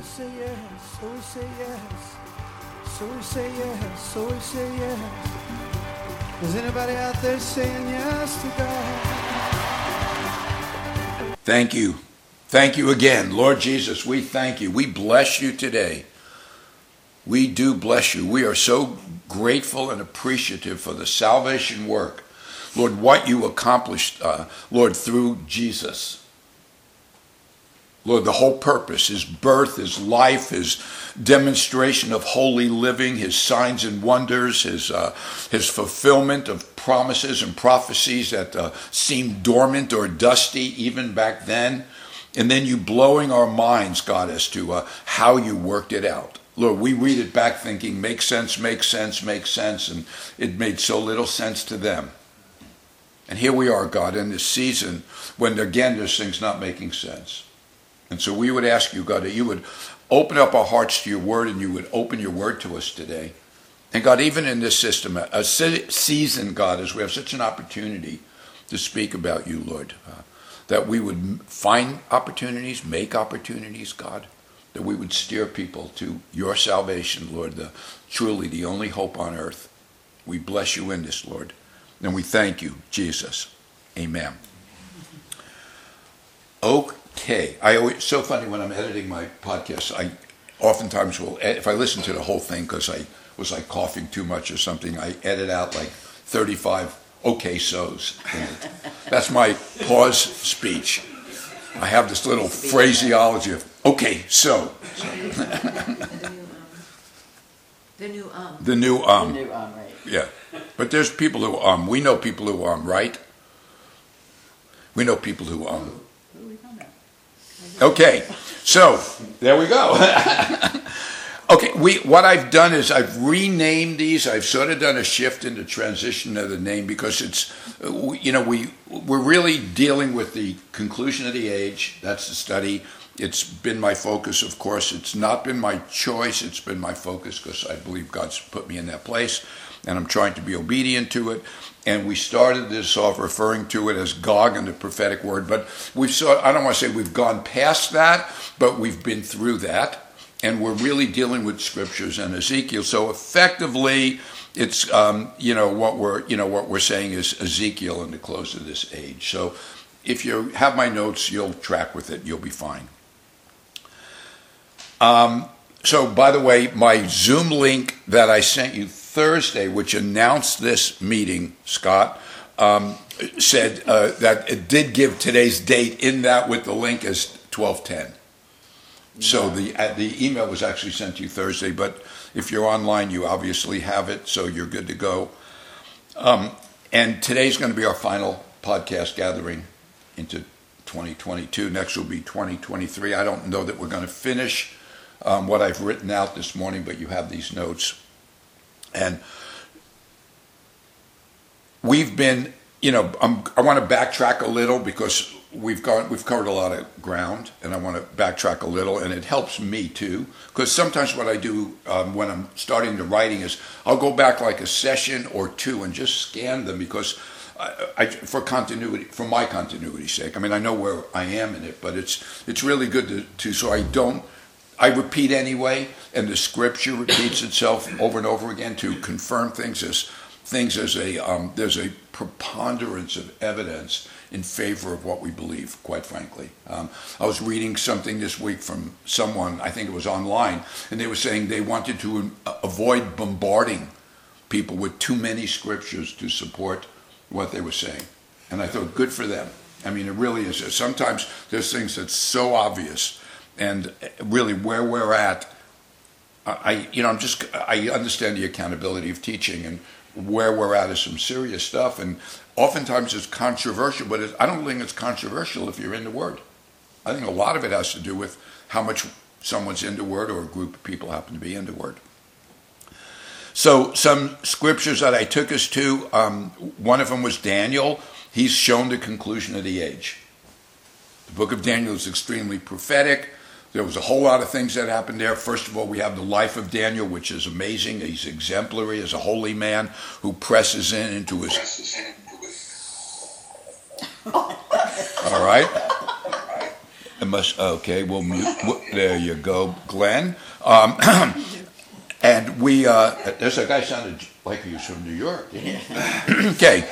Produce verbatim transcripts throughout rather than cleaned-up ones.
we say yes, so we say yes, so we say yes, so we say yes. Is anybody out there saying yes to God? Thank you. Thank you again. Lord Jesus, we thank you. We bless you today. We do bless you. We are so grateful and appreciative for the salvation work. Lord, what you accomplished, uh, Lord, through Jesus. Lord, the whole purpose, his birth, his life, his demonstration of holy living, his signs and wonders, his uh, his fulfillment of promises and prophecies that uh, seemed dormant or dusty even back then. And then you blowing our minds, God, as to uh, how you worked it out. Lord, we read it back thinking, makes sense, makes sense, makes sense, and it made so little sense to them. And here we are, God, in this season when, again, there's things not making sense. And so we would ask you, God, that you would open up our hearts to your word and you would open your word to us today. And God, even in this system, a season, God, as we have such an opportunity to speak about you, Lord, uh, that we would find opportunities, make opportunities, God, that we would steer people to your salvation, Lord, the, truly the only hope on earth. We bless you in this, Lord. And we thank you, Jesus. Amen. Okay. I always, it's so funny when I'm editing my podcast, I oftentimes will, if I listen to the whole thing because I was like coughing too much or something, I edit out like thirty-five okay so's. That's my pause speech. I have this little phraseology of, okay, so. so. The new um. The new um. The new um, right. Yeah. But there's people who um. We know people who um, right? We know people who um. Okay, so there we go. Okay, we what I've done is I've renamed these. I've sort of done a shift in the transition of the name because it's, you know, we we're really dealing with the conclusion of the age. That's the study. It's been my focus, of course. It's not been my choice. It's been my focus because I believe God's put me in that place, and I'm trying to be obedient to it. And we started this off referring to it as Gog and the prophetic word, but we've saw, I don't want to say we've gone past that, but we've been through that, and we're really dealing with scriptures and Ezekiel. So effectively, it's um, you know what we're you know what we're saying is Ezekiel in the close of this age. So if you have my notes, you'll track with it. You'll be fine. Um, so by the way, my Zoom link that I sent you Thursday, which announced this meeting, Scott, um, said uh, that it did give today's date in that with the link as twelve ten. So the uh, the email was actually sent to you Thursday, but if you're online, you obviously have it, so you're good to go. Um, and today's going to be our final podcast gathering into twenty twenty-two. Next will be twenty twenty-three. I don't know that we're going to finish um, what I've written out this morning, but you have these notes. And we've been, you know, I'm, I want to backtrack a little because we've gone, we've covered a lot of ground, and I want to backtrack a little, and it helps me too. Because sometimes what I do um, when I'm starting the writing is I'll go back like a session or two and just scan them because I, I, for continuity, for my continuity's sake. I mean, I know where I am in it, but it's it's really good to, to so I don't. I repeat anyway, and the scripture repeats itself over and over again to confirm things as things as a um, there's a preponderance of evidence in favor of what we believe. Quite frankly, um, I was reading something this week from someone, I think it was online, and they were saying they wanted to avoid bombarding people with too many scriptures to support what they were saying, and I thought, good for them. I mean, it really is. Sometimes there's things that's so obvious. And really, where we're at, I, you know, I'm just, I understand the accountability of teaching, and where we're at is some serious stuff. And oftentimes it's controversial, but it, I don't think it's controversial if you're in the Word. I think a lot of it has to do with how much someone's in the Word or a group of people happen to be in the Word. So some scriptures that I took us to, um, one of them was Daniel. He's shown the conclusion of the age. The book of Daniel is extremely prophetic. There was a whole lot of things that happened there. First of all, we have the life of Daniel, which is amazing. He's exemplary as a holy man who presses in into his... All right? It must, okay, we'll mute. There you go, Glenn. Um, and we, uh, there's a guy sounded like he was from New York. Okay,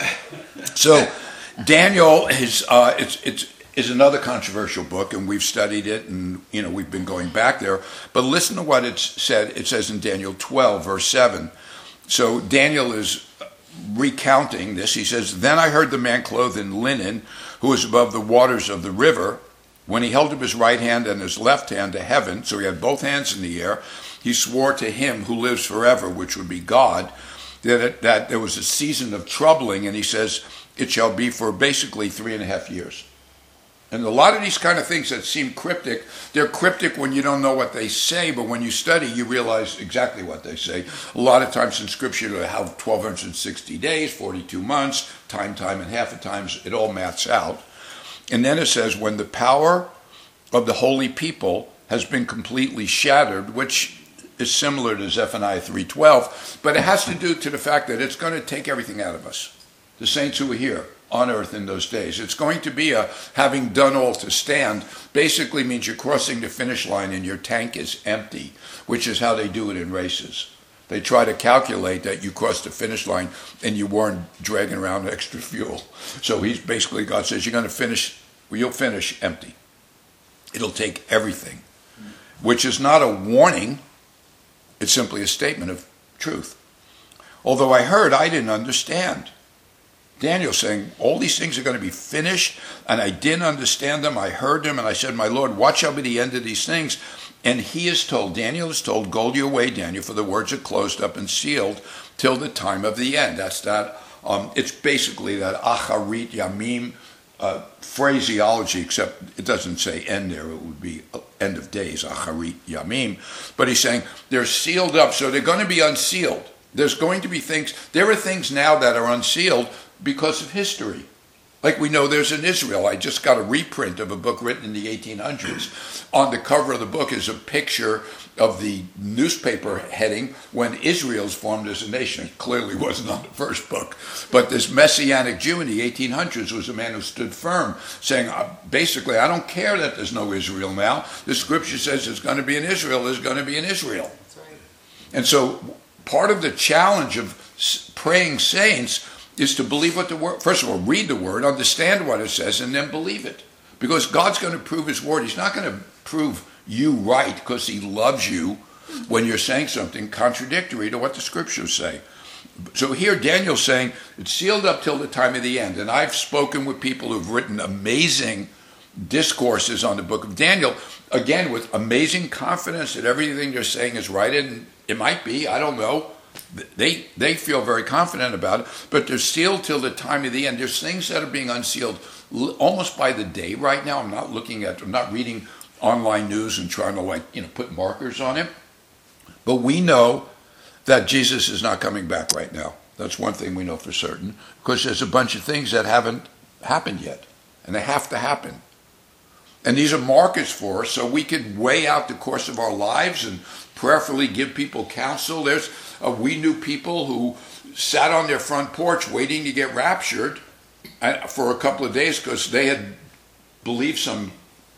so Daniel is, uh, it's, it's, is another controversial book, and we've studied it, and, you know, we've been going back there. But listen to what it's said. It says in Daniel twelve, verse seven. So Daniel is recounting this. He says, "Then I heard the man clothed in linen, who was above the waters of the river, when he held up his right hand and his left hand to heaven," so he had both hands in the air, "he swore to him who lives forever," which would be God, that, it, that there was a season of troubling, and he says, "It shall be for basically three and a half years." And a lot of these kind of things that seem cryptic, they're cryptic when you don't know what they say, but when you study, you realize exactly what they say. A lot of times in Scripture, they have twelve sixty days, forty-two months, time, time, and half of times, it all maths out. And then it says, when the power of the holy people has been completely shattered, which is similar to Zephaniah three twelve, but it has to do to the fact that it's going to take everything out of us, the saints who are here on earth in those days. It's going to be a having done all to stand, basically means you're crossing the finish line and your tank is empty, which is how they do it in races. They try to calculate that you crossed the finish line and you weren't dragging around extra fuel. So he's basically, God says, you're going to finish, you'll finish empty. It'll take everything, which is not a warning. It's simply a statement of truth. Although I heard, I didn't understand. Daniel saying, all these things are going to be finished, and I didn't understand them. I heard them, and I said, my Lord, what shall be the end of these things? And he is told, Daniel is told, go your way, Daniel, for the words are closed up and sealed till the time of the end. That's that, um, it's basically that acharit yamim uh, phraseology, except it doesn't say end there. It would be end of days, acharit yamim. But he's saying they're sealed up, so they're going to be unsealed. There's going to be things, there are things now that are unsealed because of history. Like we know there's in Israel. I just got a reprint of a book written in the eighteen hundreds. On the cover of the book is a picture of the newspaper heading when Israel's formed as a nation. It clearly wasn't on the first book. But this Messianic Jew in the eighteen hundreds was a man who stood firm, saying, basically, I don't care that there's no Israel now. The scripture says there's going to be an Israel, there's going to be an Israel. That's right. And so part of the challenge of praying saints is to believe what the word, first of all, read the word, understand what it says, and then believe it. Because God's going to prove his word. He's not going to prove you right because he loves you when you're saying something contradictory to what the scriptures say. So here Daniel's saying, it's sealed up till the time of the end. And I've spoken with people who've written amazing discourses on the book of Daniel, again, with amazing confidence that everything they're saying is right, and it might be, I don't know. They they feel very confident about it, but they're sealed till the time of the end. There's things that are being unsealed almost by the day right now. I'm not looking at, I'm not reading online news and trying to like, you know, put markers on it. But we know that Jesus is not coming back right now. That's one thing we know for certain, because there's a bunch of things that haven't happened yet, and they have to happen. And these are markers for us so we can weigh out the course of our lives and prayerfully give people counsel. There's uh, we knew people who sat on their front porch waiting to get raptured for a couple of days because they had believed some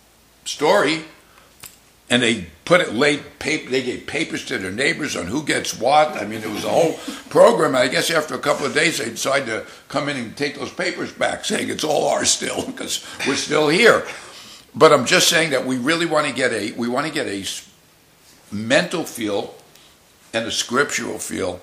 story, and they put it laid paper. They gave papers to their neighbors on who gets what. I mean, it was a whole program. I guess after a couple of days, they decided to come in and take those papers back, saying it's all ours still because we're still here. But I'm just saying that we really want to get a we want to get a mental feel and a scriptural feel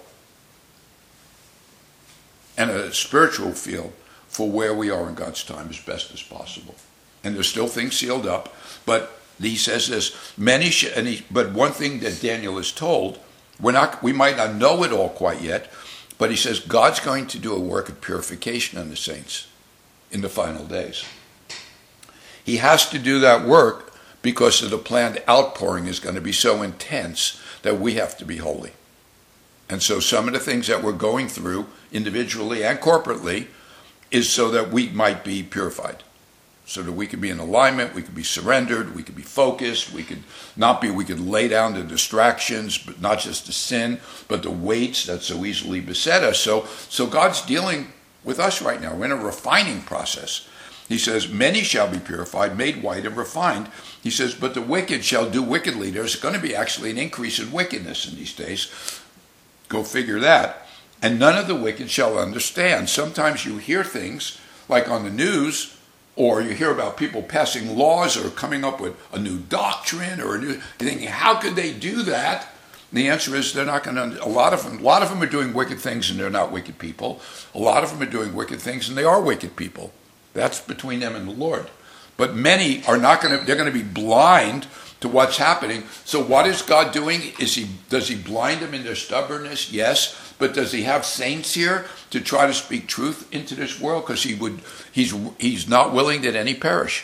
and a spiritual feel for where we are in God's time as best as possible. And there's still things sealed up, but he says this, many sh- and he, but one thing that Daniel is told, we're not we might not know it all quite yet, but he says God's going to do a work of purification on the saints in the final days. He has to do that work because of the planned outpouring is going to be so intense that we have to be holy. And so some of the things that we're going through individually and corporately is so that we might be purified, so that we could be in alignment, we could be surrendered, we could be focused, we could not be, we could lay down the distractions, but not just the sin, but the weights that so easily beset us. So, so God's dealing with us right now. We're in a refining process. He says, many shall be purified, made white and refined. He says, but the wicked shall do wickedly. There's going to be actually an increase in wickedness in these days. Go figure that. And none of the wicked shall understand. Sometimes you hear things like on the news, or you hear about people passing laws or coming up with a new doctrine or a new, you're thinking, how could they do that? And the answer is they're not going to. A lot of them, a lot of them are doing wicked things, and they're not wicked people. A lot of them are doing wicked things, and they are wicked people. That's between them and the Lord. But many are not going to. They're going to be blind to what's happening. So what is God doing? Is he does he blind them in their stubbornness? Yes. But does he have saints here to try to speak truth into this world? Because he would. He's he's not willing that any perish.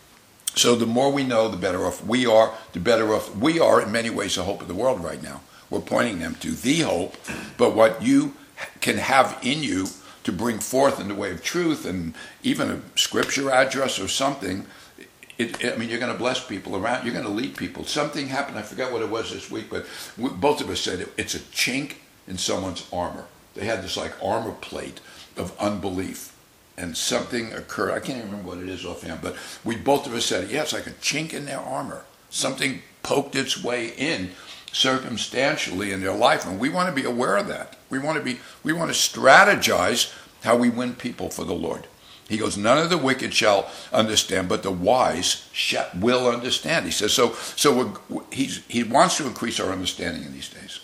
So the more we know, the better off we are, the better off we are in many ways the hope of the world right now. We're pointing them to the hope, but what you can have in you to bring forth in the way of truth and even a scripture address or something, it, it, I mean, you're going to bless people around, you're going to lead people. Something happened, I forget what it was this week, but we, both of us said it, it's a chink in someone's armor. They had this like armor plate of unbelief. And something occurred. I can't even remember what it is offhand, but we both of us said, yeah, it's like a chink in their armor. Something poked its way in circumstantially in their life, and we want to be aware of that. We want to be. We want to strategize how we win people for the Lord. He goes, none of the wicked shall understand, but the wise shall, will understand. He says, so. So we're, he's, he wants to increase our understanding in these days.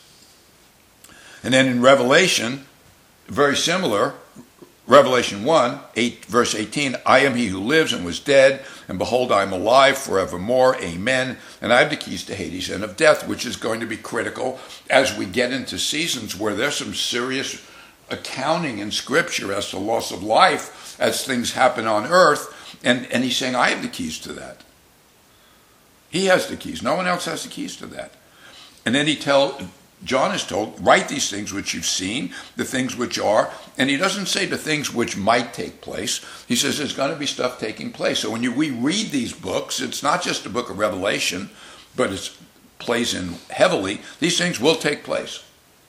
And then in Revelation, very similar. Revelation one, eight, verse eighteen, I am he who lives and was dead, and behold, I am alive forevermore, amen, and I have the keys to Hades and of death, which is going to be critical as we get into seasons where there's some serious accounting in Scripture as to loss of life as things happen on earth, and, and he's saying, I have the keys to that. He has the keys. No one else has the keys to that. And then he tells... John is told, write these things which you've seen, the things which are, and he doesn't say the things which might take place. He says there's going to be stuff taking place. So when you, we read these books, it's not just the book of Revelation, but it plays in heavily. These things will take place.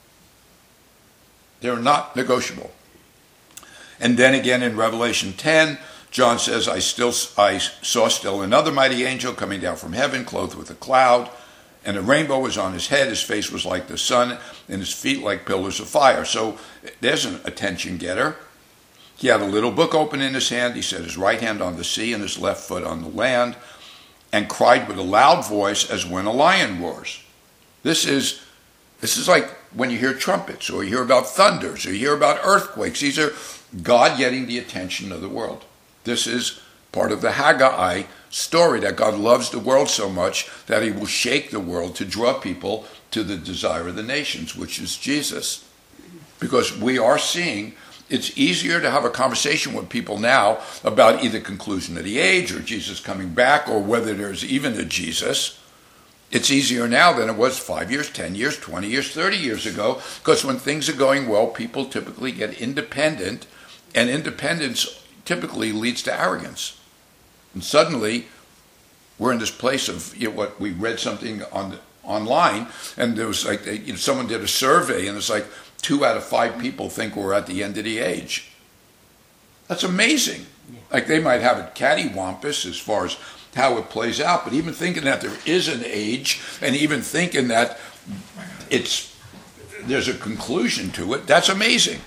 They're not negotiable. And then again in Revelation ten, John says, I still I saw still another mighty angel coming down from heaven, clothed with a cloud, and a rainbow was on his head, his face was like the sun, and his feet like pillars of fire. So there's an attention getter. He had a little book open in his hand. He set his right hand on the sea and his left foot on the land, and cried with a loud voice as when a lion roars. This is this is like when you hear trumpets, or you hear about thunders, or you hear about earthquakes. These are God getting the attention of the world. This is part of the Haggai story, that God loves the world so much that he will shake the world to draw people to the desire of the nations, which is Jesus. Because we are seeing, it's easier to have a conversation with people now about either conclusion of the age or Jesus coming back or whether there's even a Jesus. It's easier now than it was five years, ten years, twenty years, thirty years ago, because when things are going well, people typically get independent, and independence typically leads to arrogance. And suddenly, we're in this place of, you know, what we read something on the, online, and there was like, you know, someone did a survey, and it's like two out of five people think we're at the end of the age. That's amazing. Yeah. Like they might have it cattywampus as far as how it plays out, but even thinking that there is an age, and even thinking that it's there's a conclusion to it, that's amazing.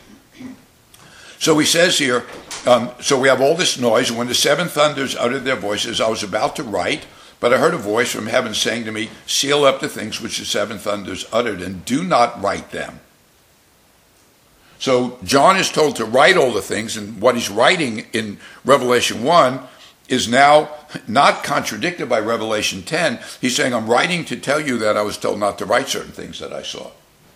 So he says here, um, so we have all this noise, and when the seven thunders uttered their voices, I was about to write, but I heard a voice from heaven saying to me, seal up the things which the seven thunders uttered, and do not write them. So John is told to write all the things, and what he's writing in Revelation one is now not contradicted by Revelation ten. He's saying, I'm writing to tell you that I was told not to write certain things that I saw.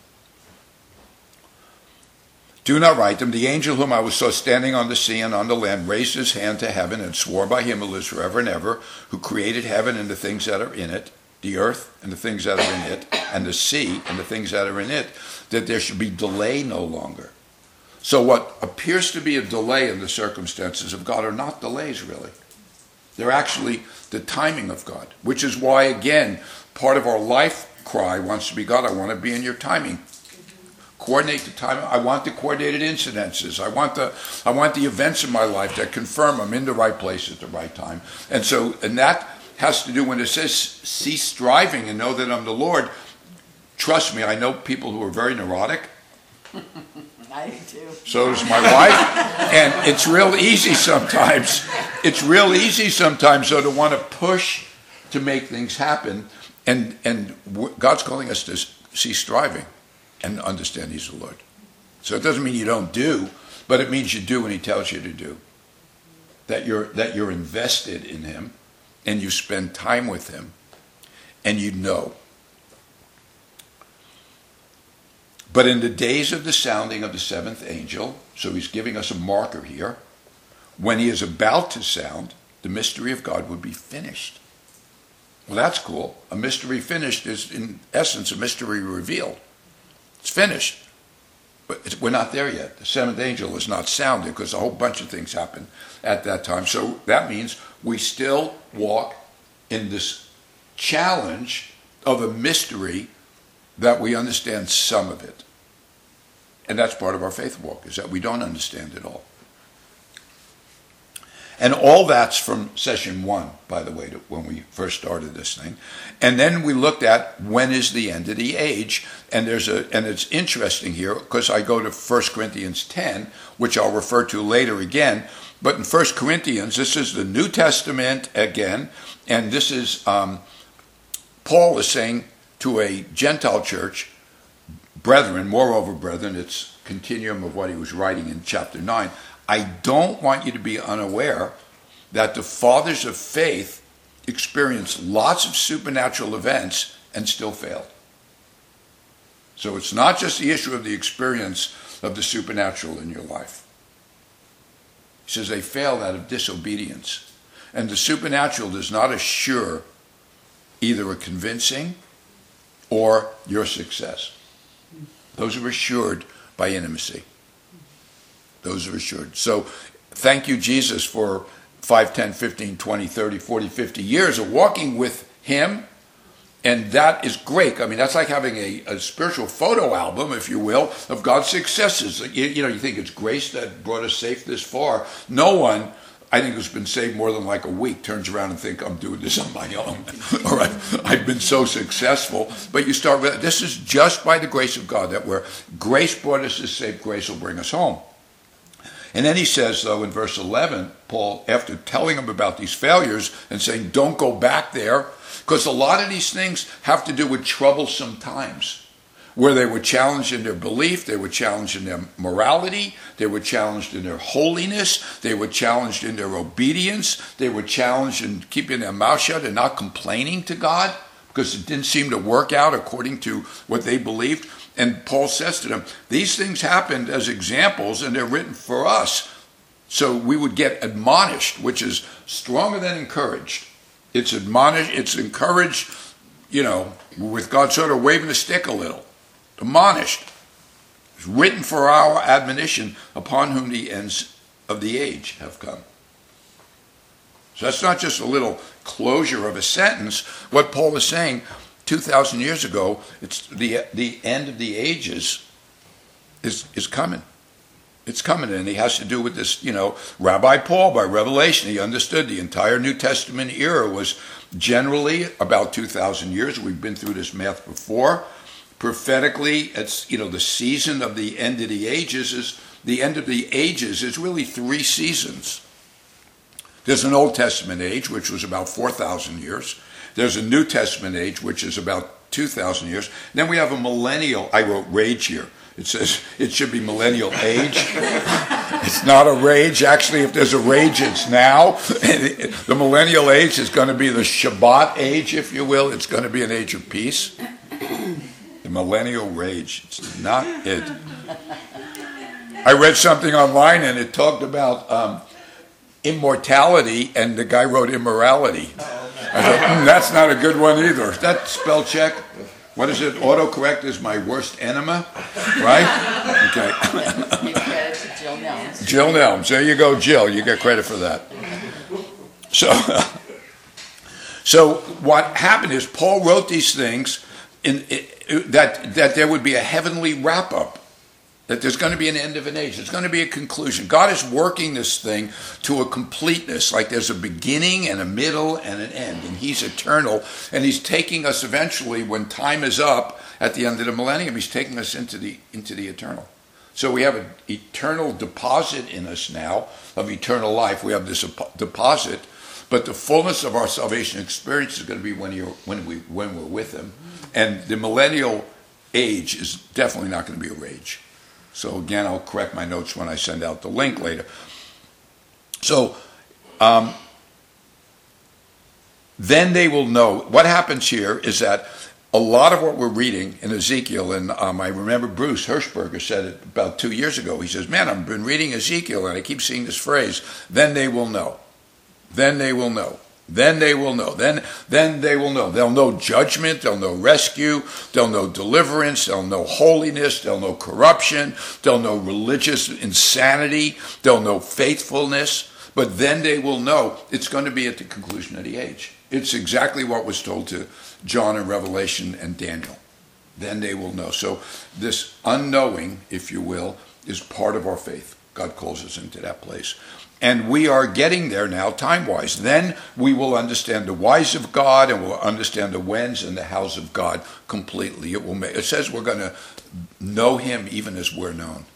Do not write them. The angel whom I was saw standing on the sea and on the land raised his hand to heaven and swore by him who lives forever and ever, who created heaven and the things that are in it, the earth and the things that are in it, and the sea and the things that are in it, that there should be delay no longer. So what appears to be a delay in the circumstances of God are not delays, really. They're actually the timing of God, which is why, again, part of our life cry wants to be, God, I want to be in your timing. coordinate the time. I want the coordinated incidences. I want the I want the events in my life that confirm I'm in the right place at the right time. And so, and that has to do when it says cease striving and know that I'm the Lord. Trust me, I know people who are very neurotic. I do too. So does my wife. And it's real easy sometimes. It's real easy sometimes, though, to want to push to make things happen. And and God's calling us to cease striving and understand He's the Lord. So it doesn't mean you don't do, but it means you do when He tells you to do. That you're that you're invested in Him, and you spend time with Him, and you know. But in the days of the sounding of the seventh angel, so He's giving us a marker here, when He is about to sound, the mystery of God would be finished. Well, that's cool. A mystery finished is, in essence, a mystery revealed. It's finished. But it's, we're not there yet. The seventh angel is not sounded because a whole bunch of things happen at that time. So that means we still walk in this challenge of a mystery that we understand some of it. And that's part of our faith walk, is that we don't understand it all. And all that's from session one, by the way, when we first started this thing. And then we looked at when is the end of the age. And there's a and it's interesting here because I go to First Corinthians ten, which I'll refer to later again. But in First Corinthians, this is the New Testament again. And this is, um, Paul is saying to a Gentile church, brethren, moreover, brethren, it's continuum of what he was writing in chapter nine. I don't want you to be unaware that the fathers of faith experienced lots of supernatural events and still failed. So it's not just the issue of the experience of the supernatural in your life. He says they failed out of disobedience. And the supernatural does not assure either a convincing or your success. Those are assured by intimacy. Those are assured. So thank you, Jesus, for five, ten, fifteen, twenty, thirty, forty, fifty years of walking with Him. And that is great. I mean, that's like having a, a spiritual photo album, if you will, of God's successes. You, you know, you think it's grace that brought us safe this far. No one, I think, who's been saved more than like a week turns around and think, I'm doing this on my own. All right, I've been so successful. But you start with, this is just by the grace of God, that where grace brought us this safe, grace will bring us home. And then he says, though, in verse eleven, Paul, after telling them about these failures and saying, don't go back there, because a lot of these things have to do with troublesome times, where they were challenged in their belief, they were challenged in their morality, they were challenged in their holiness, they were challenged in their obedience, they were challenged in keeping their mouth shut and not complaining to God, because it didn't seem to work out according to what they believed. And Paul says to them, these things happened as examples, and they're written for us. So we would get admonished, which is stronger than encouraged. It's admonished, it's encouraged, you know, with God sort of waving the stick a little. Admonished. It's written for our admonition, upon whom the ends of the age have come. So that's not just a little closure of a sentence. What Paul is saying, two thousand years ago, it's the the end of the ages is is coming. It's coming, and he has to do with this, you know, Rabbi Paul, by revelation, he understood the entire New Testament era was generally about two thousand years. We've been through this math before. Prophetically, it's, you know, the season of the end of the ages is, the end of the ages is really three seasons. There's an Old Testament age, which was about four thousand years. There's a New Testament age, which is about two thousand years. Then we have a millennial. I wrote rage here. It says it should be millennial age. It's not a rage. Actually, if there's a rage, it's now. The millennial age is going to be the Shabbat age, if you will. It's going to be an age of peace. The millennial rage. It's not it. I read something online, and it talked about um, immortality, and the guy wrote immorality. I thought, mm, that's not a good one either. Is that spell check? What is it? Autocorrect is my worst enema, right? Okay. Give credit to Jill Nelms. Jill Nelms. There you go, Jill. You get credit for that. So, so what happened is Paul wrote these things in, in, that that there would be a heavenly wrap-up That there's going to be an end of an age. There's going to be a conclusion. God is working this thing to a completeness, like there's a beginning and a middle and an end. And he's eternal. And he's taking us eventually, when time is up, at the end of the millennium, he's taking us into the into the eternal. So we have an eternal deposit in us now of eternal life. We have this deposit, but the fullness of our salvation experience is going to be when, you're, when, we, when we're with him. And the millennial age is definitely not going to be a rage. So again, I'll correct my notes when I send out the link later. So um, then they will know. What happens here is that a lot of what we're reading in Ezekiel, and um, I remember Bruce Hirschberger said it about two years ago. He says, man, I've been reading Ezekiel and I keep seeing this phrase, then they will know. Then they will know. Then they will know. Then, then they will know. They'll know judgment. They'll know rescue. They'll know deliverance. They'll know holiness. They'll know corruption. They'll know religious insanity. They'll know faithfulness. But then they will know it's going to be at the conclusion of the age. It's exactly what was told to John in Revelation and Daniel. Then they will know. So this unknowing, if you will, is part of our faith. God calls us into that place. And we are getting there now, time-wise. Then we will understand the whys of God, and we'll understand the whens and the hows of God completely. It will make, it says we're going to know him even as we're known.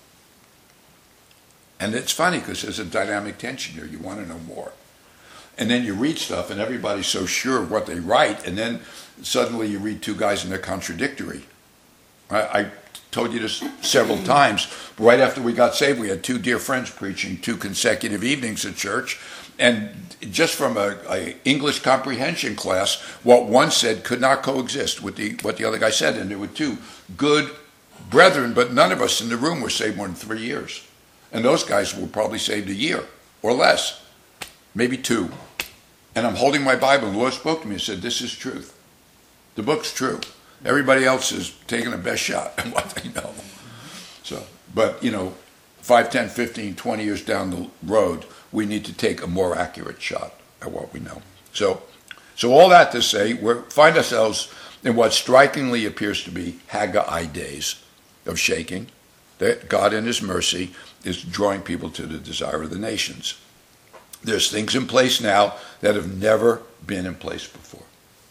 And it's funny because there's a dynamic tension here. You want to know more. And then you read stuff, and everybody's so sure of what they write, and then suddenly you read two guys and they're contradictory. I, I told you this several times. Right after we got saved, we had two dear friends preaching two consecutive evenings at church. And just from a, a English comprehension class, what one said could not coexist with the, what the other guy said. And there were two good brethren, but none of us in the room were saved more than three years. And those guys were probably saved a year or less, maybe two. And I'm holding my Bible, and the Lord spoke to me and said, this is truth. The book's true. Everybody else is taking the best shot at what they know. So, but, you know, five, ten, fifteen, twenty years down the road, we need to take a more accurate shot at what we know. So, so all that to say, we find ourselves in what strikingly appears to be Haggai days of shaking, that God in his mercy is drawing people to the desire of the nations. There's things in place now that have never been in place before.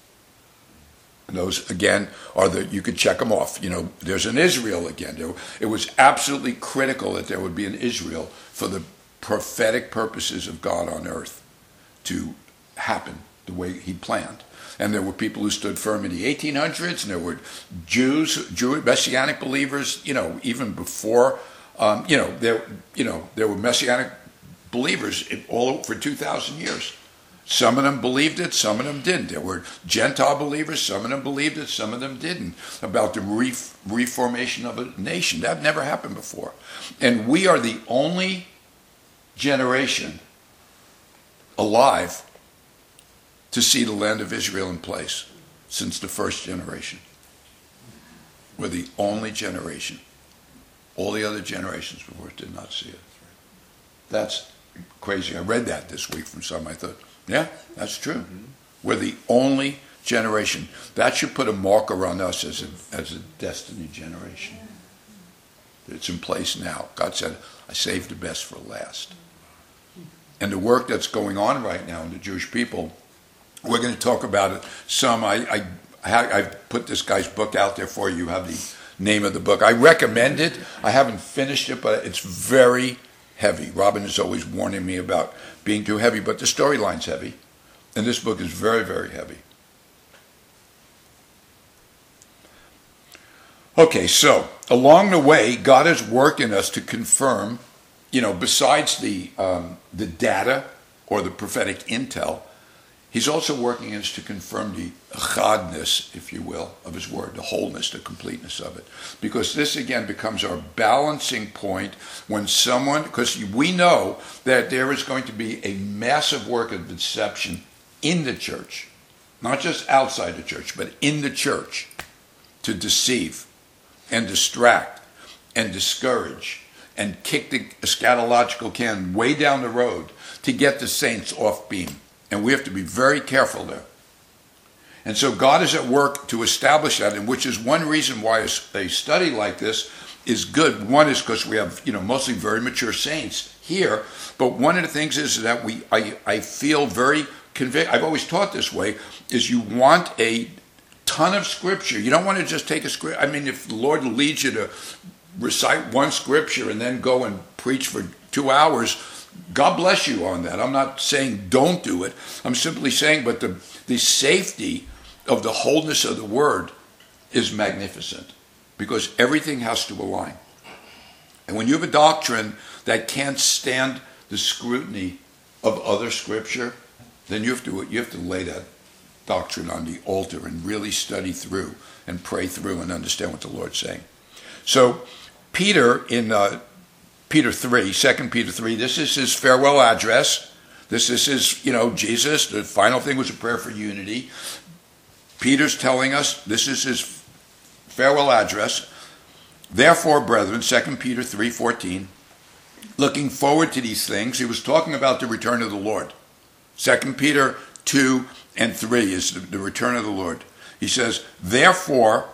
And those, again, are the, you could check them off. You know, there's an Israel again. There, it was absolutely critical that there would be an Israel for the prophetic purposes of God on earth to happen the way he planned. And there were people who stood firm in the eighteen hundreds, and there were Jews, Jewish Messianic believers, you know, even before, um, you know, there, you know, there were Messianic believers all for two thousand years. Some of them believed it, some of them didn't. There were Gentile believers, some of them believed it, some of them didn't, about the re- reformation of a nation. That never happened before. And we are the only generation alive to see the land of Israel in place since the first generation. We're the only generation. All the other generations before did not see it. That's crazy. I read that this week from some. I thought, yeah, that's true. Mm-hmm. We're the only generation. That should put a marker on us as a, as a destiny generation. It's in place now. God said, I saved the best for last. And the work that's going on right now in the Jewish people, we're going to talk about it some. I, I, I've put this guy's book out there for you. You have the name of the book. I recommend it. I haven't finished it, but it's very heavy. Robin is always warning me about being too heavy, but the storyline's heavy. And this book is very, very heavy. Okay, so along the way, God has worked in us to confirm, you know, besides the um, the data or the prophetic intel, he's also working in us to confirm the echadness, if you will, of his word, the wholeness, the completeness of it. Because this, again, becomes our balancing point when someone, because we know that there is going to be a massive work of deception in the church, not just outside the church, but in the church, to deceive and distract and discourage and kick the eschatological can way down the road to get the saints off beam. And we have to be very careful there. And so God is at work to establish that, and which is one reason why a study like this is good. One is because we have, you know, mostly very mature saints here. But one of the things is that we, I, I feel very convicted. I've always taught this way, is you want a ton of scripture. You don't want to just take a script. I mean, if the Lord leads you to recite one scripture and then go and preach for two hours, God bless you on that. I'm not saying don't do it. I'm simply saying, but the, the safety of the wholeness of the word is magnificent because everything has to align. And when you have a doctrine that can't stand the scrutiny of other scripture, then you have to you have to lay that doctrine on the altar and really study through and pray through and understand what the Lord's saying. So Peter in uh, Peter three, Second Peter three, this is his farewell address. This is his, you know, Jesus. The final thing was a prayer for unity. Peter's telling us this is his farewell address. Therefore, brethren, Second Peter three fourteen, looking forward to these things. He was talking about the return of the Lord. Second Peter two and three is the, the return of the Lord. He says, therefore,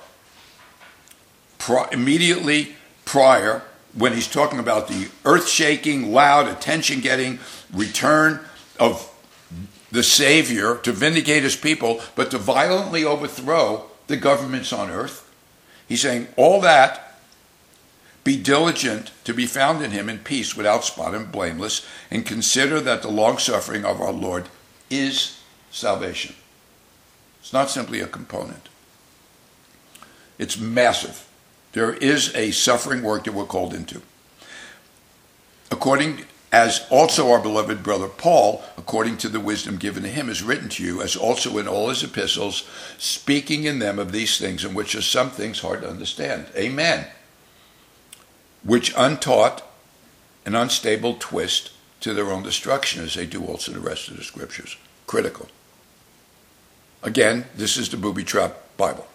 pro- immediately prior, when he's talking about the earth-shaking, loud, attention-getting return of the Savior to vindicate his people, but to violently overthrow the governments on earth, he's saying, all that, be diligent to be found in him in peace, without spot and blameless, and consider that the long-suffering of our Lord is salvation. It's not simply a component. It's massive. There is a suffering work that we're called into. According as also our beloved brother Paul, according to the wisdom given to him, is written to you, as also in all his epistles, speaking in them of these things, in which are some things hard to understand. Amen. Which untaught and unstable twist to their own destruction, as they do also the rest of the scriptures. Critical. Again, this is the booby-trap Bible.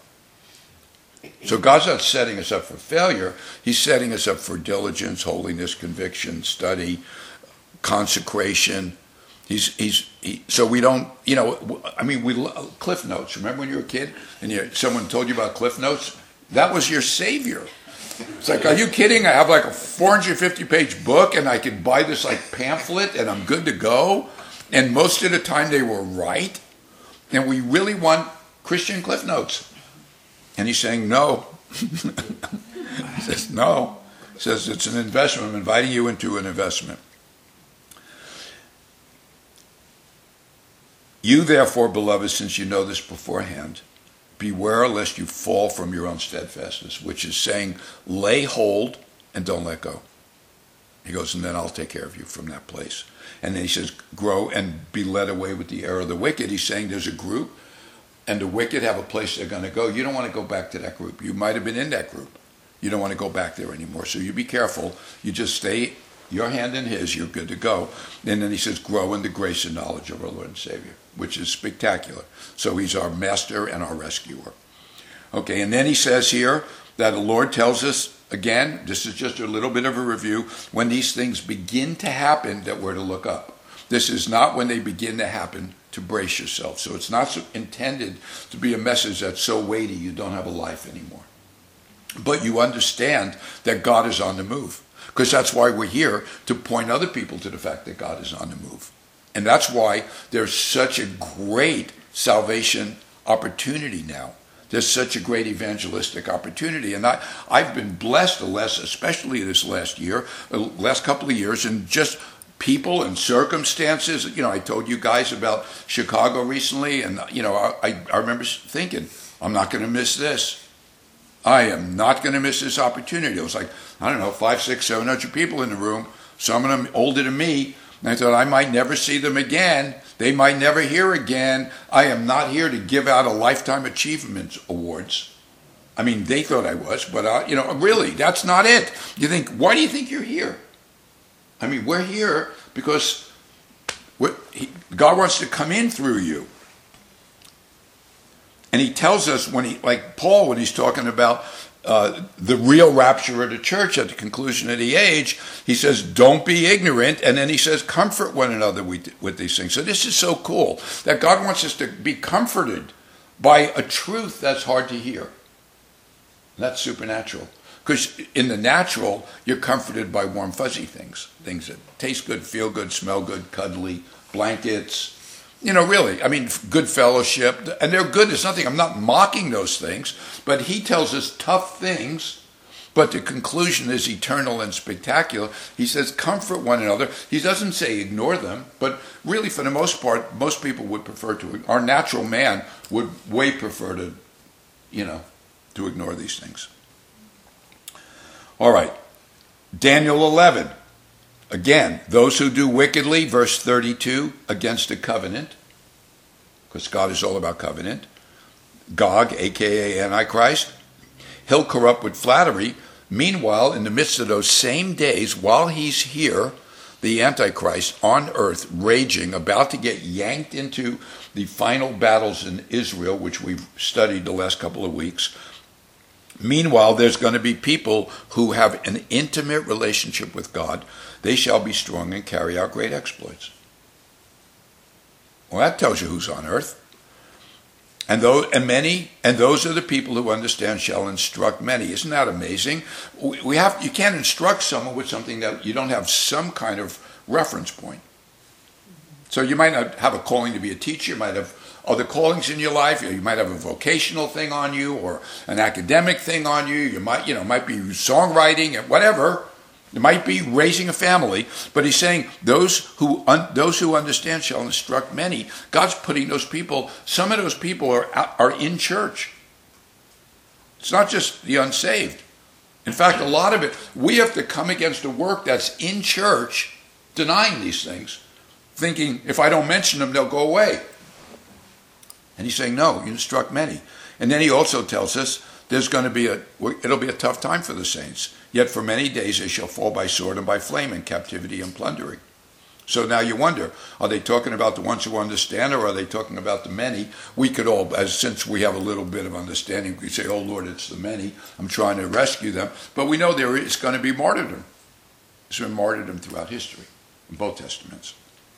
So God's not setting us up for failure. He's setting us up for diligence, holiness, conviction, study, consecration. He's he's he, so we don't, you know, I mean, we Cliff Notes. Remember when you were a kid and you, someone told you about Cliff Notes? That was your savior. It's like, are you kidding? I have like a four hundred fifty page book and I can buy this like pamphlet and I'm good to go. And most of the time they were right. And we really want Christian Cliff Notes. And he's saying, no. He says, no. He says, it's an investment. I'm inviting you into an investment. You, therefore, beloved, since you know this beforehand, beware lest you fall from your own steadfastness, which is saying, lay hold and don't let go. He goes, and then I'll take care of you from that place. And then he says, grow and be led away with the error of the wicked. He's saying there's a group, and the wicked have a place they're going to go. You don't want to go back to that group. You might have been in that group. You don't want to go back there anymore. So you be careful. You just stay your hand in his. You're good to go. And then he says, grow in the grace and knowledge of our Lord and Savior, which is spectacular. So he's our master and our rescuer. Okay, and then he says here that the Lord tells us, again, this is just a little bit of a review, when these things begin to happen, that we're to look up. This is not when they begin to happen to brace yourself. So it's not so intended to be a message that's so weighty you don't have a life anymore. But you understand that God is on the move. Because that's why we're here, to point other people to the fact that God is on the move. And that's why there's such a great salvation opportunity now. There's such a great evangelistic opportunity. And I, I've been blessed, the last, especially this last year, the last couple of years, and just people and circumstances. You know, I told you guys about Chicago recently, and, you know, I, I remember thinking, I'm not going to miss this. I am not going to miss this opportunity. It was like, I don't know, five, six, seven hundred people in the room, some of them older than me. And I thought, I might never see them again. They might never hear again. I am not here to give out a Lifetime Achievement Awards. I mean, they thought I was, but, uh, you know, really, that's not it. You think, why do you think you're here? I mean, we're here because we're, he, God wants to come in through you. And he tells us, when he, like Paul, when he's talking about uh, the real rapture of the church at the conclusion of the age, he says, don't be ignorant. And then he says, comfort one another with, with these things. So this is so cool that God wants us to be comforted by a truth that's hard to hear. That's supernatural. Because in the natural, you're comforted by warm, fuzzy things. Things that taste good, feel good, smell good, cuddly, blankets. You know, really, I mean, good fellowship. And they're good. There's nothing, I'm not mocking those things. But he tells us tough things. But the conclusion is eternal and spectacular. He says, comfort one another. He doesn't say ignore them. But really, for the most part, most people would prefer to, our natural man would way prefer to, you know, to ignore these things. All right. Daniel eleven. Again, those who do wickedly, verse thirty-two, against a covenant, because God is all about covenant. Gog, a k a. Antichrist, he'll corrupt with flattery. Meanwhile, in the midst of those same days, while he's here, the Antichrist on earth, raging, about to get yanked into the final battles in Israel, which we've studied the last couple of weeks. Meanwhile, there's going to be people who have an intimate relationship with God. They shall be strong and carry out great exploits. Well, that tells you who's on earth. And those, and many, and those are the people who understand shall instruct many. Isn't that amazing? We have, you can't instruct someone with something that you don't have some kind of reference point. So you might not have a calling to be a teacher. You might have other callings in your life. You might have a vocational thing on you, or an academic thing on you. You might, you know, might be songwriting and whatever. It might be raising a family. But he's saying those who un, those who understand shall instruct many. God's putting those people. Some of those people are are in church. It's not just the unsaved. In fact, a lot of it, we have to come against a work that's in church, denying these things, thinking if I don't mention them, they'll go away. And he's saying, no, you instruct many. And then he also tells us there's going to be a, it'll be a tough time for the saints. Yet for many days they shall fall by sword and by flame in captivity and plundering. So now you wonder, are they talking about the ones who understand, or are they talking about the many? We could all, as since we have a little bit of understanding, we say, oh Lord, it's the many. I'm trying to rescue them. But we know there is going to be martyrdom. There's been martyrdom throughout history, in both testaments.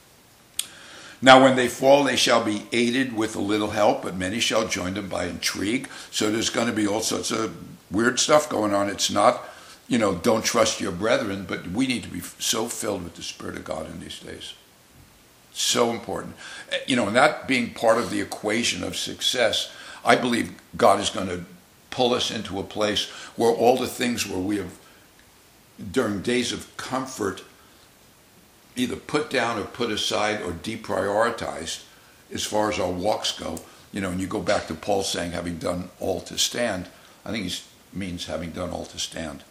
Now when they fall, they shall be aided with a little help, but many shall join them by intrigue. So there's going to be all sorts of weird stuff going on. It's not, you know, don't trust your brethren, but we need to be so filled with the Spirit of God in these days. So important. You know, and that being part of the equation of success, I believe God is going to pull us into a place where all the things where we have, during days of comfort, either put down or put aside or deprioritized as far as our walks go. You know, and you go back to Paul saying, having done all to stand. I think he means having done all to stand.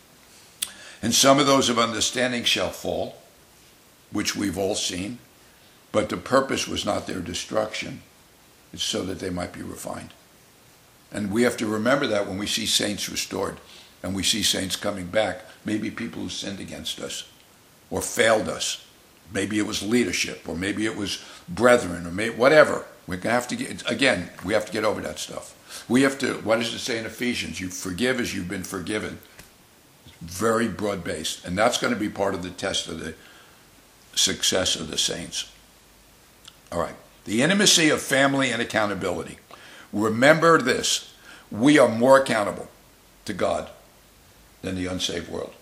And some of those of understanding shall fall, which we've all seen, but the purpose was not their destruction. It's so that they might be refined. And we have to remember that when we see saints restored and we see saints coming back, maybe people who sinned against us or failed us. Maybe it was leadership, or maybe it was brethren, or maybe, whatever. We have to get, again, we have to get over that stuff. We have to, what does it say in Ephesians? You forgive as you've been forgiven. Very broad-based. And that's going to be part of the test of the success of the saints. All right. The intimacy of family and accountability. Remember this. We are more accountable to God than the unsaved world.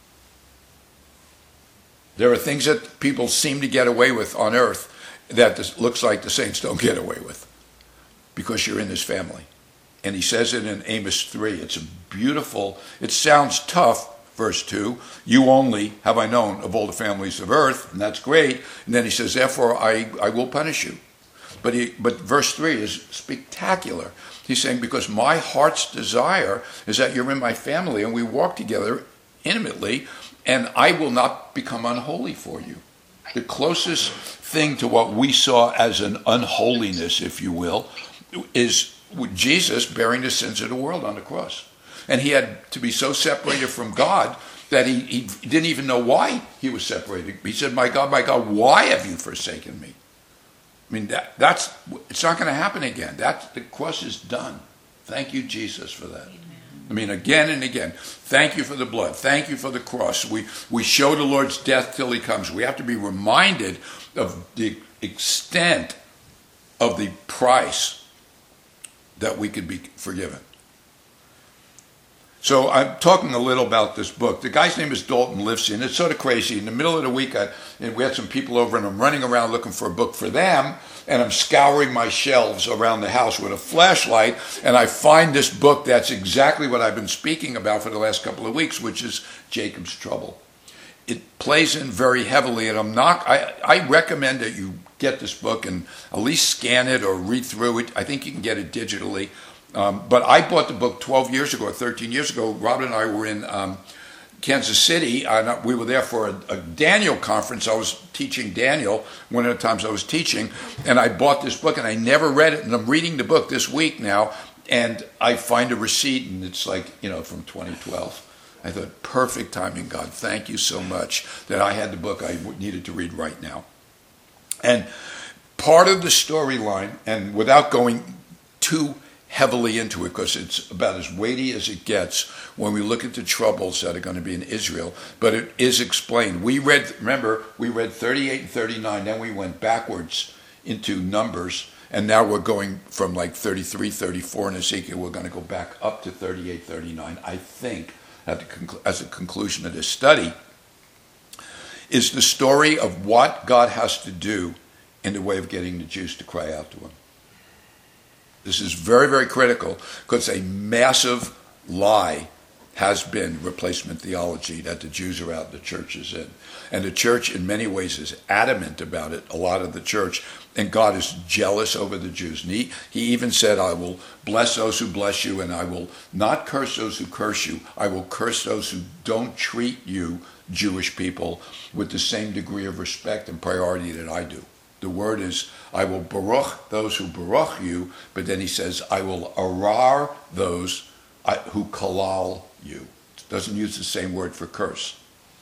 There are things that people seem to get away with on earth that this looks like the saints don't get away with because you're in this family. And he says it in Amos three. It's a beautiful, it sounds tough, verse two. You only have I known of all the families of earth, and that's great. And then he says, therefore I, I will punish you. But he, but verse three is spectacular. He's saying, because my heart's desire is that you're in my family and we walk together intimately, and I will not become unholy for you. The closest thing to what we saw as an unholiness, if you will, is Jesus bearing the sins of the world on the cross. And he had to be so separated from God that he, he didn't even know why he was separated. He said, my God, my God, why have you forsaken me? I mean, that, that's, it's not going to happen again. That, the cross is done. Thank you, Jesus, for that. Amen. I mean, again and again, thank you for the blood. Thank you for the cross. We, we show the Lord's death till he comes. We have to be reminded of the extent of the price that we could be forgiven. So I'm talking a little about this book. The guy's name is Dalton Livesey, and it's sort of crazy. In the middle of the week, I, and we had some people over, and I'm running around looking for a book for them, and I'm scouring my shelves around the house with a flashlight, and I find this book that's exactly what I've been speaking about for the last couple of weeks, which is Jacob's Trouble. It plays in very heavily, and I'm not. I, I recommend that you get this book and at least scan it or read through it. I think you can get it digitally. Um, but I bought the book twelve years ago, or thirteen years ago. Robin and I were in um, Kansas City. Uh, we were there for a, a Daniel conference. I was teaching Daniel, one of the times I was teaching, and I bought this book, and I never read it, and I'm reading the book this week now, and I find a receipt, and it's like, you know, from twenty twelve. I thought, perfect timing, God. Thank you so much that I had the book I needed to read right now. And part of the storyline, and without going too heavily into it, because it's about as weighty as it gets when we look at the troubles that are going to be in Israel, but it is explained. We read, remember, we read thirty-eight and thirty-nine, then we went backwards into Numbers, and now we're going from like thirty-three, thirty-four in Ezekiel, we're going to go back up to thirty-eight, thirty-nine, I think, at the conclu- as a conclusion of this study, is the story of what God has to do in the way of getting the Jews to cry out to him. This is very, very critical, because a massive lie has been replacement theology that the Jews are out, the church is in. And the church in many ways is adamant about it, a lot of the church. And God is jealous over the Jews. And he, he even said, I will bless those who bless you, and I will not curse those who curse you. I will curse those who don't treat you, Jewish people, with the same degree of respect and priority that I do. The word is, I will baruch those who baruch you, but then he says, I will arar those who kalal you. It doesn't use the same word for curse.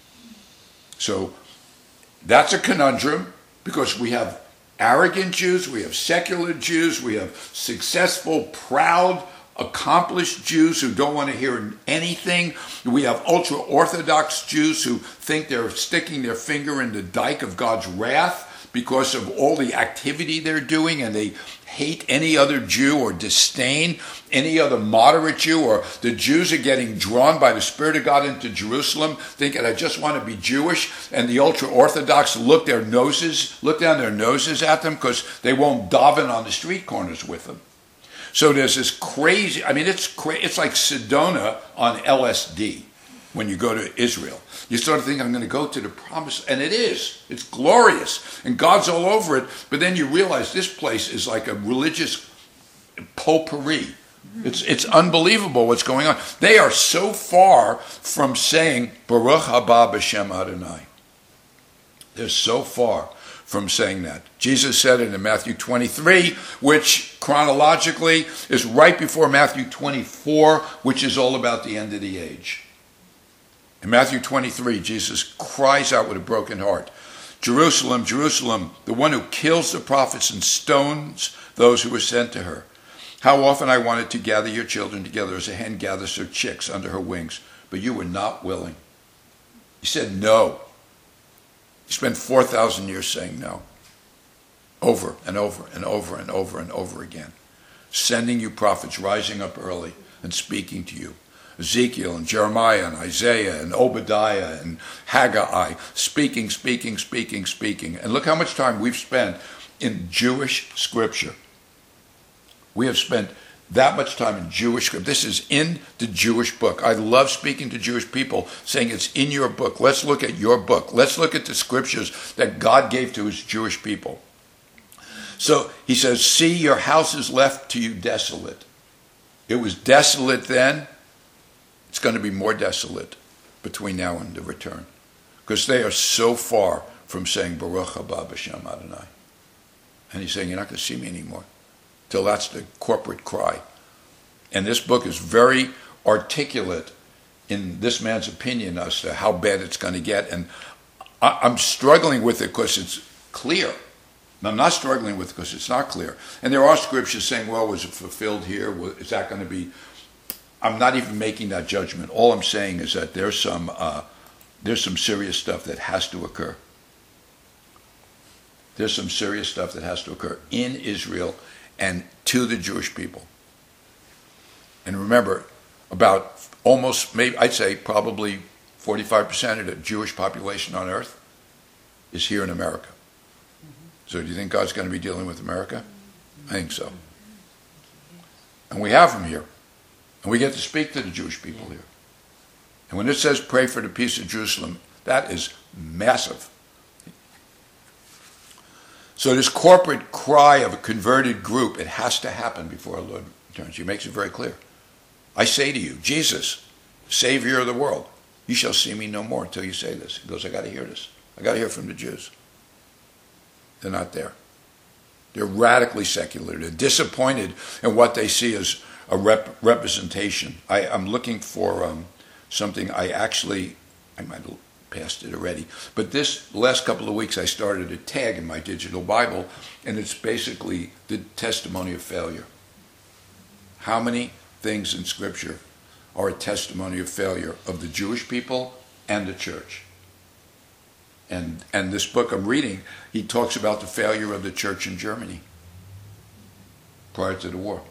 So that's a conundrum, because we have arrogant Jews, we have secular Jews, we have successful, proud, accomplished Jews who don't want to hear anything. We have ultra-Orthodox Jews who think they're sticking their finger in the dike of God's wrath because of all the activity they're doing, and they hate any other Jew or disdain any other moderate Jew, or the Jews are getting drawn by the Spirit of God into Jerusalem, thinking, I just want to be Jewish, and the ultra-Orthodox look their noses, look down their noses at them because they won't daven on the street corners with them. So there's this crazy, I mean, it's cra- it's like Sedona on L S D when you go to Israel. You sort of think, I'm going to go to the promise, and it is. It's glorious, and God's all over it, but then you realize this place is like a religious potpourri. It's it's unbelievable what's going on. They are so far from saying, Baruch haba b'shem Adonai. They're so far from saying that. Jesus said it in Matthew twenty-three, which chronologically is right before Matthew twenty-four, which is all about the end of the age. In Matthew twenty-three, Jesus cries out with a broken heart, Jerusalem, Jerusalem, the one who kills the prophets and stones those who were sent to her. How often I wanted to gather your children together as a hen gathers her chicks under her wings, but you were not willing. He said no. He spent four thousand years saying no. Over and over and over and over and over again. Sending you prophets rising up early and speaking to you. Ezekiel and Jeremiah and Isaiah and Obadiah and Haggai, speaking, speaking, speaking, speaking. And look how much time we've spent in Jewish scripture. We have spent that much time in Jewish scripture. This is in the Jewish book. I love speaking to Jewish people, saying it's in your book. Let's look at your book. Let's look at the scriptures that God gave to his Jewish people. So he says, see, your house is left to you desolate. It was desolate then. It's going to be more desolate between now and the return, because they are so far from saying Baruch haba b'shem Adonai. And he's saying, you're not going to see me anymore, till that's the corporate cry. And this book is very articulate in this man's opinion as to how bad it's going to get. And I, I'm struggling with it because it's clear. And I'm not struggling with it because it's not clear. And there are scriptures saying, well, was it fulfilled here? Is that going to be... I'm not even making that judgment. All I'm saying is that there's some uh, there's some serious stuff that has to occur. There's some serious stuff that has to occur in Israel and to the Jewish people. And remember, About almost, maybe I'd say probably forty-five percent of the Jewish population on earth is here in America. So do you think God's going to be dealing with America? I think so. And we have them here. And we get to speak to the Jewish people here. And when it says pray for the peace of Jerusalem, that is massive. So this corporate cry of a converted group, it has to happen before our Lord returns. He makes it very clear. I say to you, Jesus, Savior of the world, you shall see me no more until you say this. He goes, I got to hear this. I got to hear from the Jews. They're not there. They're radically secular. They're disappointed in what they see as a rep- representation. I, I'm looking for um, something I actually, I might have passed it already, but this last couple of weeks I started a tag in my digital Bible, and it's basically the testimony of failure. How many things in Scripture are a testimony of failure of the Jewish people and the church? And and this book I'm reading, he talks about the failure of the church in Germany prior to the war.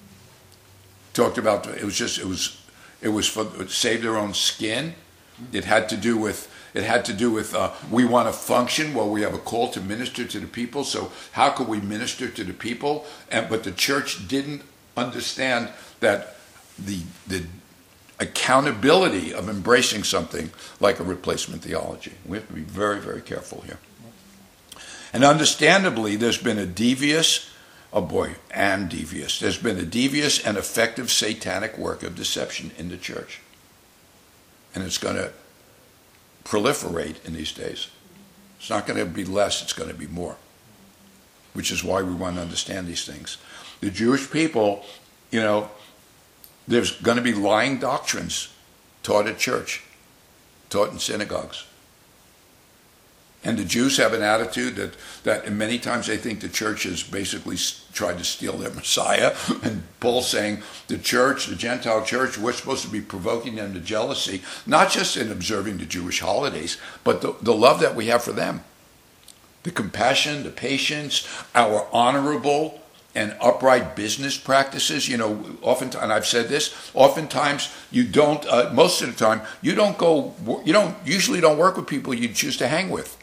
Talked about it was just it was it was for it saved their own skin. It had to do with it had to do with uh, we want to function. Well, we have a call to minister to the people. So how could we minister to the people? And but the church didn't understand that the the accountability of embracing something like a replacement theology. We have to be very, very careful here. And understandably, there's been a devious, oh boy, and devious, there's been a devious and effective satanic work of deception in the church. And it's going to proliferate in these days. It's not going to be less, it's going to be more. Which is why we want to understand these things. The Jewish people, you know, there's going to be lying doctrines taught at church, taught in synagogues. And the Jews have an attitude that, that many times they think the church has basically tried to steal their Messiah. And Paul's saying the church, the Gentile church, we're supposed to be provoking them to jealousy, not just in observing the Jewish holidays, but the, the love that we have for them. The compassion, the patience, our honorable and upright business practices. You know, often, and I've said this, oftentimes you don't, uh, most of the time, you don't go, you don't, usually don't work with people you choose to hang with.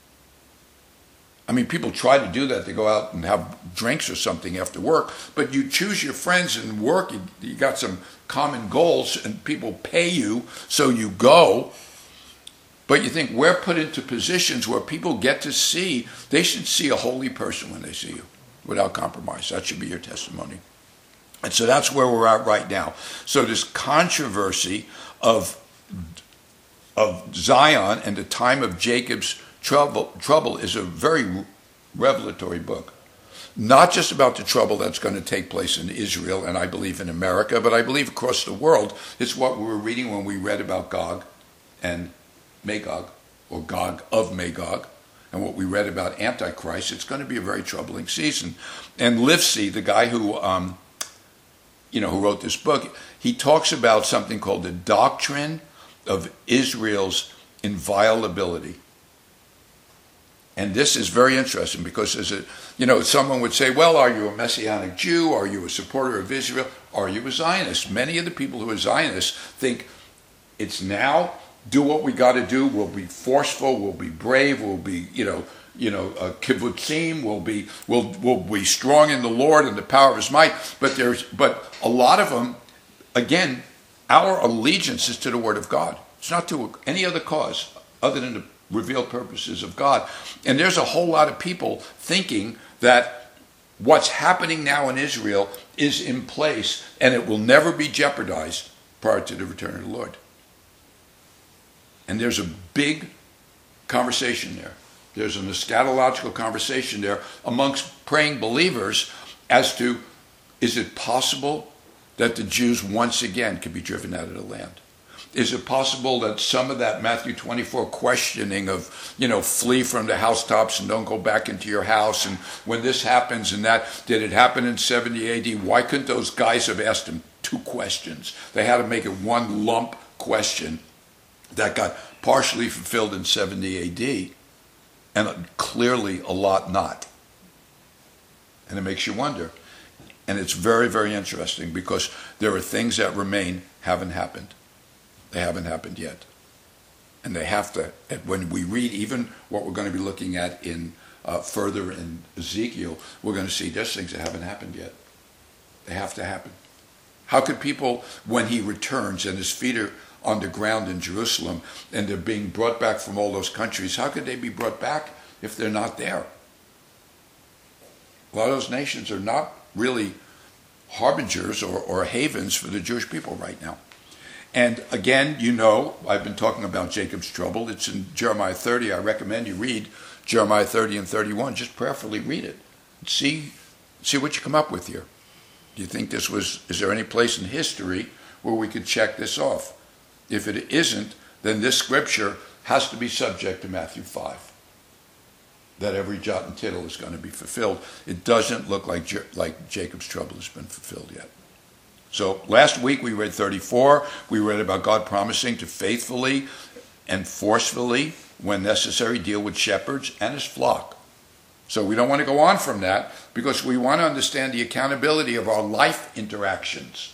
I mean, people try to do that. They go out and have drinks or something after work, but you choose your friends and work, you, you got some common goals and people pay you, so you go. But you think we're put into positions where people get to see, they should see a holy person when they see you. Without compromise. That should be your testimony. And so that's where we're at right now. So this controversy of, of Zion and the time of Jacob's trouble, trouble is a very revelatory book. Not just about the trouble that's going to take place in Israel, and I believe in America, but I believe across the world. It's what we were reading when we read about Gog and Magog, or Gog of Magog. And what we read about Antichrist, it's going to be a very troubling season. And Livesey, the guy who, um, you know, who wrote this book, he talks about something called the doctrine of Israel's inviolability. And this is very interesting because, as a, you know, someone would say, well, are you a Messianic Jew? Are you a supporter of Israel? Are you a Zionist? Many of the people who are Zionists think it's now. Do what we got to do. We'll be forceful. We'll be brave. We'll be, you know, you know, uh, kibbutzim. We'll be, we'll, we'll be strong in the Lord and the power of His might. But there's, but a lot of them, again, our allegiance is to the Word of God. It's not to any other cause other than the revealed purposes of God. And there's a whole lot of people thinking that what's happening now in Israel is in place and it will never be jeopardized prior to the return of the Lord. And there's a big conversation there. There's an eschatological conversation there amongst praying believers as to, is it possible that the Jews once again could be driven out of the land? Is it possible that some of that Matthew twenty-four questioning of, you know, flee from the housetops and don't go back into your house, and when this happens and that, did it happen in seventy A D? Why couldn't those guys have asked him two questions? They had to make it one lump question that got partially fulfilled in seventy A D, and clearly a lot not. And it makes you wonder, And it's very, very interesting because there are things that remain, haven't happened. They haven't happened yet. And they have to, when we read even what we're going to be looking at in uh, further in Ezekiel, we're going to see there's things that haven't happened yet. They have to happen. How could people, when he returns and his feet are on the ground in Jerusalem and they're being brought back from all those countries, how could they be brought back if they're not there? A lot of those nations are not really harbingers or, or havens for the Jewish people right now. And again, you know, I've been talking about Jacob's trouble. It's in Jeremiah thirty. I recommend you read Jeremiah thirty and thirty-one. Just prayerfully read it. See, see what you come up with here. Do you think this was, is there any place in history where we could check this off? If it isn't, then this scripture has to be subject to Matthew five. That every jot and tittle is going to be fulfilled. It doesn't look like, like Jacob's trouble has been fulfilled yet. So last week we read thirty-four. We read about God promising to faithfully and forcefully, when necessary, deal with shepherds and his flock. So we don't want to go on from that because we want to understand the accountability of our life interactions.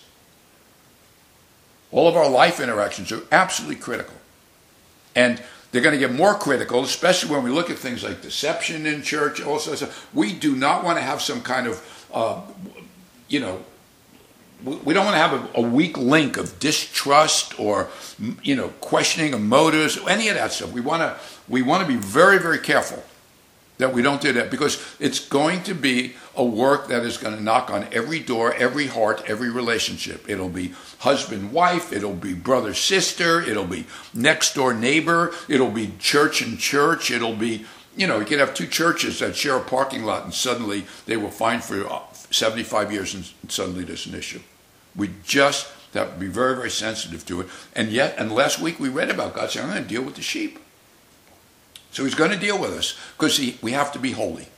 All of our life interactions are absolutely critical. And they're going to get more critical, especially when we look at things like deception in church. Also, we do not want to have some kind of, uh, you know, we don't want to have a, a weak link of distrust or, you know, questioning of motives, any of that stuff. We want to, we want to be very, very careful that we don't do that because it's going to be a work that is going to knock on every door, every heart, every relationship. It'll be husband, wife, it'll be brother, sister, it'll be next door neighbor, it'll be church and church, it'll be, you know, you could have two churches that share a parking lot and suddenly they will find for seventy-five years and suddenly there's an issue. We just have to be very, very sensitive to it. And yet, and last week we read about God saying, I'm going to deal with the sheep. So he's going to deal with us because we have to be holy.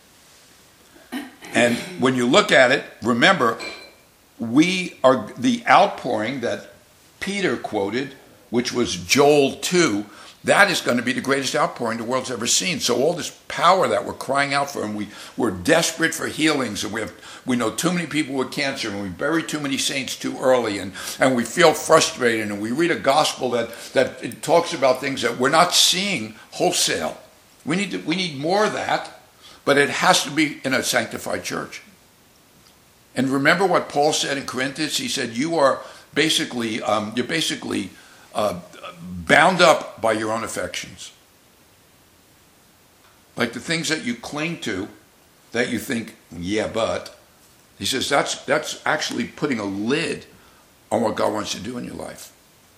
And when you look at it, remember, we are the outpouring that Peter quoted, which was Joel two, that is going to be the greatest outpouring the world's ever seen. So all this power that we're crying out for, and we, we're desperate for healings, and we have we know too many people with cancer, and we bury too many saints too early, and, and we feel frustrated, and we read a gospel that, that it talks about things that we're not seeing wholesale. We need to, we need more of that, but it has to be in a sanctified church. And remember what Paul said in Corinthians? He said, you are basically, um, you're basically uh, bound up by your own affections. Like the things that you cling to, that you think, yeah, but. He says that's that's actually putting a lid on what God wants to do in your life.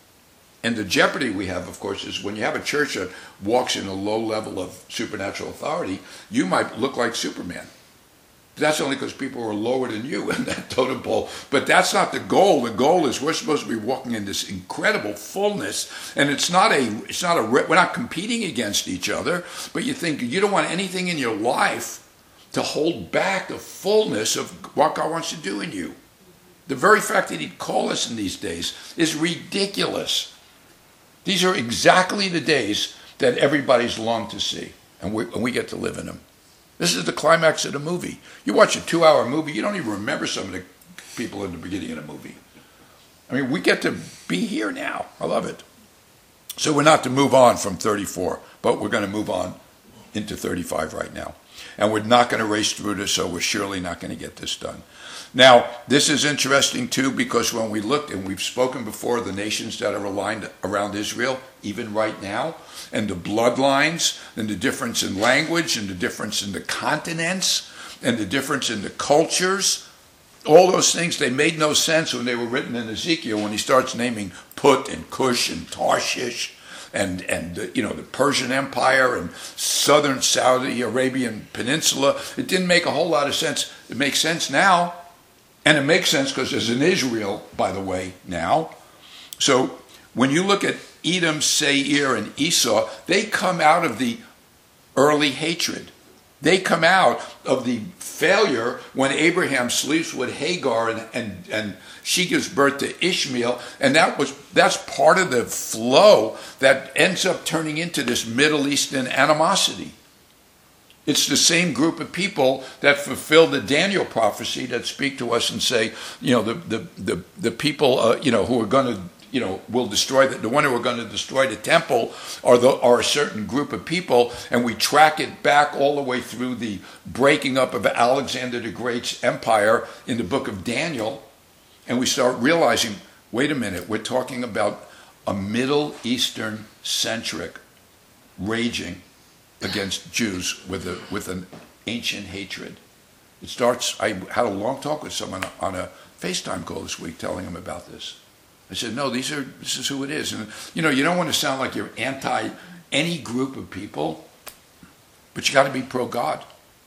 And the jeopardy we have, of course, is when you have a church that walks in a low level of supernatural authority, you might look like Superman. That's only because people are lower than you in that totem pole. But that's not the goal. The goal is we're supposed to be walking in this incredible fullness, and it's not a, it's not a, we're not competing against each other. But you think you don't want anything in your life to hold back the fullness of what God wants to do in you. The very fact that He'd call us in these days is ridiculous. These are exactly the days that everybody's longed to see, and we, and we get to live in them. This is the climax of the movie. You watch a two-hour movie, you don't even remember some of the people in the beginning of the movie. I mean, we get to be here now. I love it. So we're not to move on from thirty-four, but we're going to move on into thirty-five right now. And we're not going to race through this, so we're surely not going to get this done. Now, this is interesting too, because when we looked, and we've spoken before, the nations that are aligned around Israel, even right now, and the bloodlines, and the difference in language, and the difference in the continents, and the difference in the cultures, all those things, they made no sense when they were written in Ezekiel, when he starts naming Put and Cush and Tarshish, and, and the, you know, the Persian Empire and southern Saudi Arabian Peninsula. It didn't make a whole lot of sense. It makes sense now. And it makes sense because there's an Israel, by the way, now. So when you look at Edom, Seir, and Esau, they come out of the early hatred. They come out of the failure when Abraham sleeps with Hagar and, and, and she gives birth to Ishmael. And that was that's part of the flow that ends up turning into this Middle Eastern animosity. It's the same group of people that fulfill the Daniel prophecy that speak to us and say, you know, the the the, the people, uh, you know, who are going to, you know, will destroy the, the one who are going to destroy the temple are the are a certain group of people, and we track it back all the way through the breaking up of Alexander the Great's empire in the book of Daniel, and we start realizing, wait a minute, we're talking about a Middle Eastern centric raging against Jews with a with an ancient hatred. It starts. I had a long talk with someone on a FaceTime call this week, telling him about this. I said, "No, these are this is who it is." And you know, you don't want to sound like you're anti any group of people, but you got to be pro God.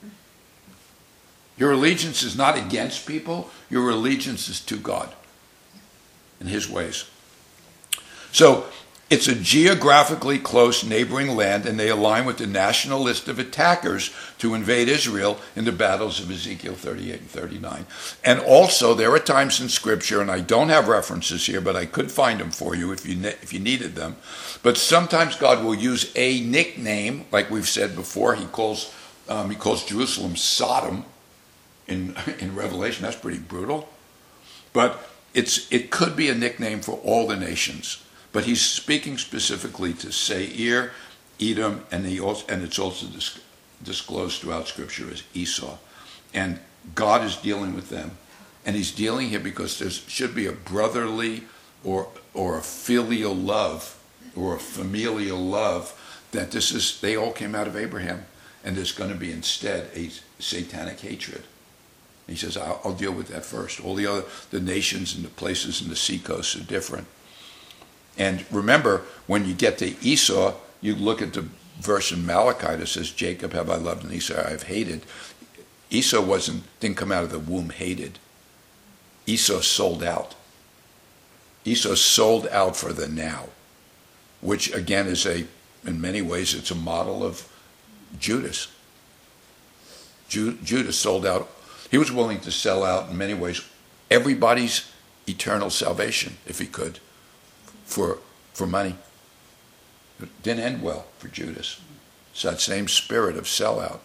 Your allegiance is not against people. Your allegiance is to God and His ways. So it's a geographically close neighboring land, and they align with the national list of attackers to invade Israel in the battles of Ezekiel thirty-eight and thirty-nine. And also, there are times in Scripture, and I don't have references here, but I could find them for you if you ne- if you needed them. But sometimes God will use a nickname, like we've said before. He calls um, he calls Jerusalem Sodom in in Revelation. That's pretty brutal. But it's it could be a nickname for all the nations. But he's speaking specifically to Seir, Edom, and, he also, and it's also dis- disclosed throughout Scripture as Esau. And God is dealing with them. And he's dealing here because there should be a brotherly or or a filial love or a familial love that this is, they all came out of Abraham. And there's going to be instead a satanic hatred. He says, I'll, I'll deal with that first. All the other, the nations and the places in the seacoast are different. And remember, when you get to Esau, you look at the verse in Malachi that says, Jacob have I loved and Esau I have hated. Esau wasn't didn't come out of the womb hated. Esau sold out. Esau sold out for the now, which again is a, in many ways, it's a model of Judas. Ju- Judas sold out. He was willing to sell out in many ways everybody's eternal salvation, if he could. For for money. It didn't end well for Judas. It's that same spirit of sellout.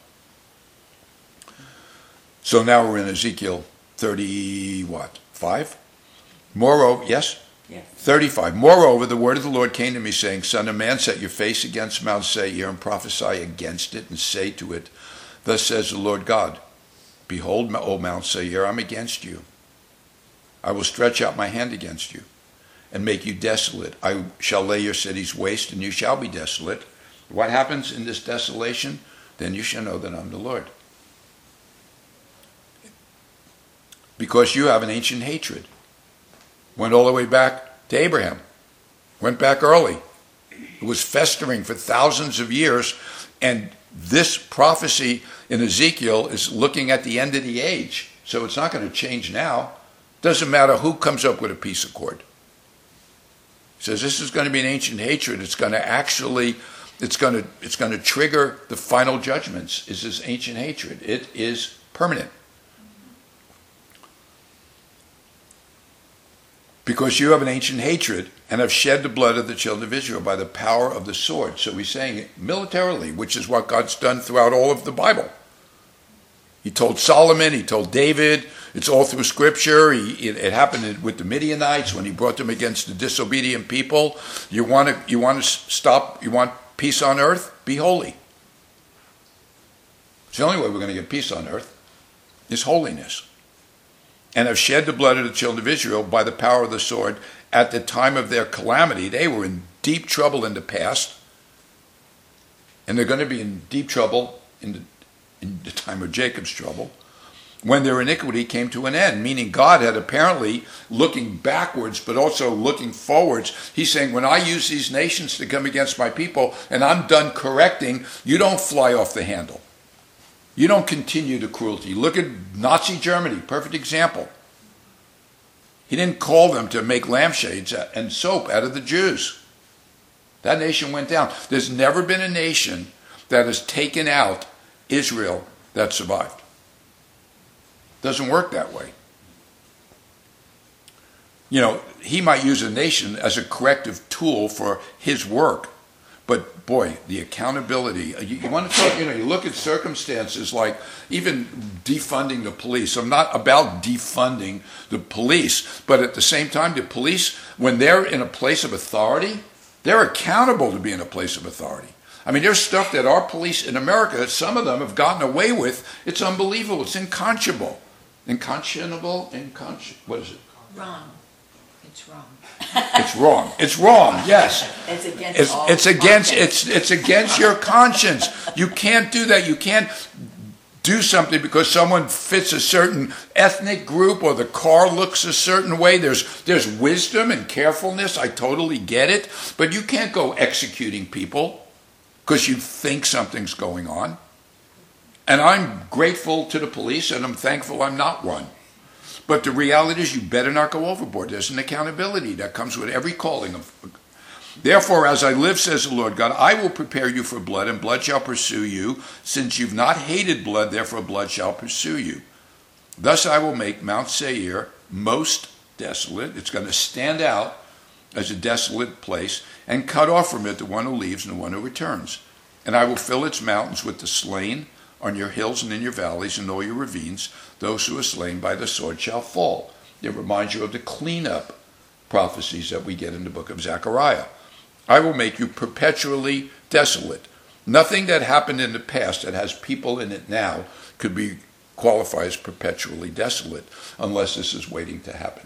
So now we're in Ezekiel thirty, what, five? Moreover, yes? Yes. thirty-five. Moreover, the word of the Lord came to me, saying, Son of man, set your face against Mount Seir and prophesy against it, and say to it, Thus says the Lord God, Behold, O Mount Seir, I'm against you. I will stretch out my hand against you and make you desolate. I shall lay your cities waste, and you shall be desolate. What happens in this desolation? Then you shall know that I'm the Lord. Because you have an ancient hatred. Went all the way back to Abraham. Went back early. It was festering for thousands of years, and this prophecy in Ezekiel is looking at the end of the age. So it's not going to change now. Doesn't matter who comes up with a peace accord. He says this is going to be an ancient hatred. It's going to actually, it's going to, it's going to trigger the final judgments. Is this ancient hatred? It is permanent. Because you have an ancient hatred and have shed the blood of the children of Israel by the power of the sword. So he's saying it militarily, which is what God's done throughout all of the Bible. He told Solomon, he told David, it's all through Scripture. He, it, it happened with the Midianites when he brought them against the disobedient people. You want to, you want to stop, you want peace on earth? Be holy. It's the only way we're going to get peace on earth is holiness. And have shed the blood of the children of Israel by the power of the sword at the time of their calamity. They were in deep trouble in the past, and they're going to be in deep trouble in the in the time of Jacob's trouble, when their iniquity came to an end, meaning God had apparently, looking backwards, but also looking forwards, he's saying, when I use these nations to come against my people, and I'm done correcting, you don't fly off the handle. You don't continue the cruelty. Look at Nazi Germany, perfect example. He didn't call them to make lampshades and soap out of the Jews. That nation went down. There's never been a nation that has taken out Israel that survived. Doesn't work that way. You know, he might use a nation as a corrective tool for his work, But boy, the accountability, you, you want to talk, you know, you look at circumstances like even defunding the police. I'm not about defunding the police, but at the same time, the police, when they're in a place of authority, they're accountable to be in a place of authority. I mean, there's stuff that our police in America, some of them have gotten away with. It's unbelievable. It's unconscionable. Inconscionable? Inconsci- what is it? Wrong. It's wrong. It's wrong. It's wrong. Yes. It's against It's, all it's against conscience. it's it's against your conscience. You can't do that. You can't do something because someone fits a certain ethnic group or the car looks a certain way. There's there's wisdom and carefulness. I totally get it, but you can't go executing people because you think something's going on. And I'm grateful to the police, and I'm thankful I'm not one. But the reality is you better not go overboard. There's an accountability that comes with every calling. Of. Therefore, as I live, says the Lord God, I will prepare you for blood, and blood shall pursue you. Since you've not hated blood, therefore blood shall pursue you. Thus I will make Mount Seir most desolate. It's going to stand out as a desolate place, and cut off from it the one who leaves and the one who returns. And I will fill its mountains with the slain on your hills and in your valleys and all your ravines. Those who are slain by the sword shall fall. It reminds you of the cleanup prophecies that we get in the book of Zechariah. I will make you perpetually desolate. Nothing that happened in the past that has people in it now could be qualified as perpetually desolate unless this is waiting to happen.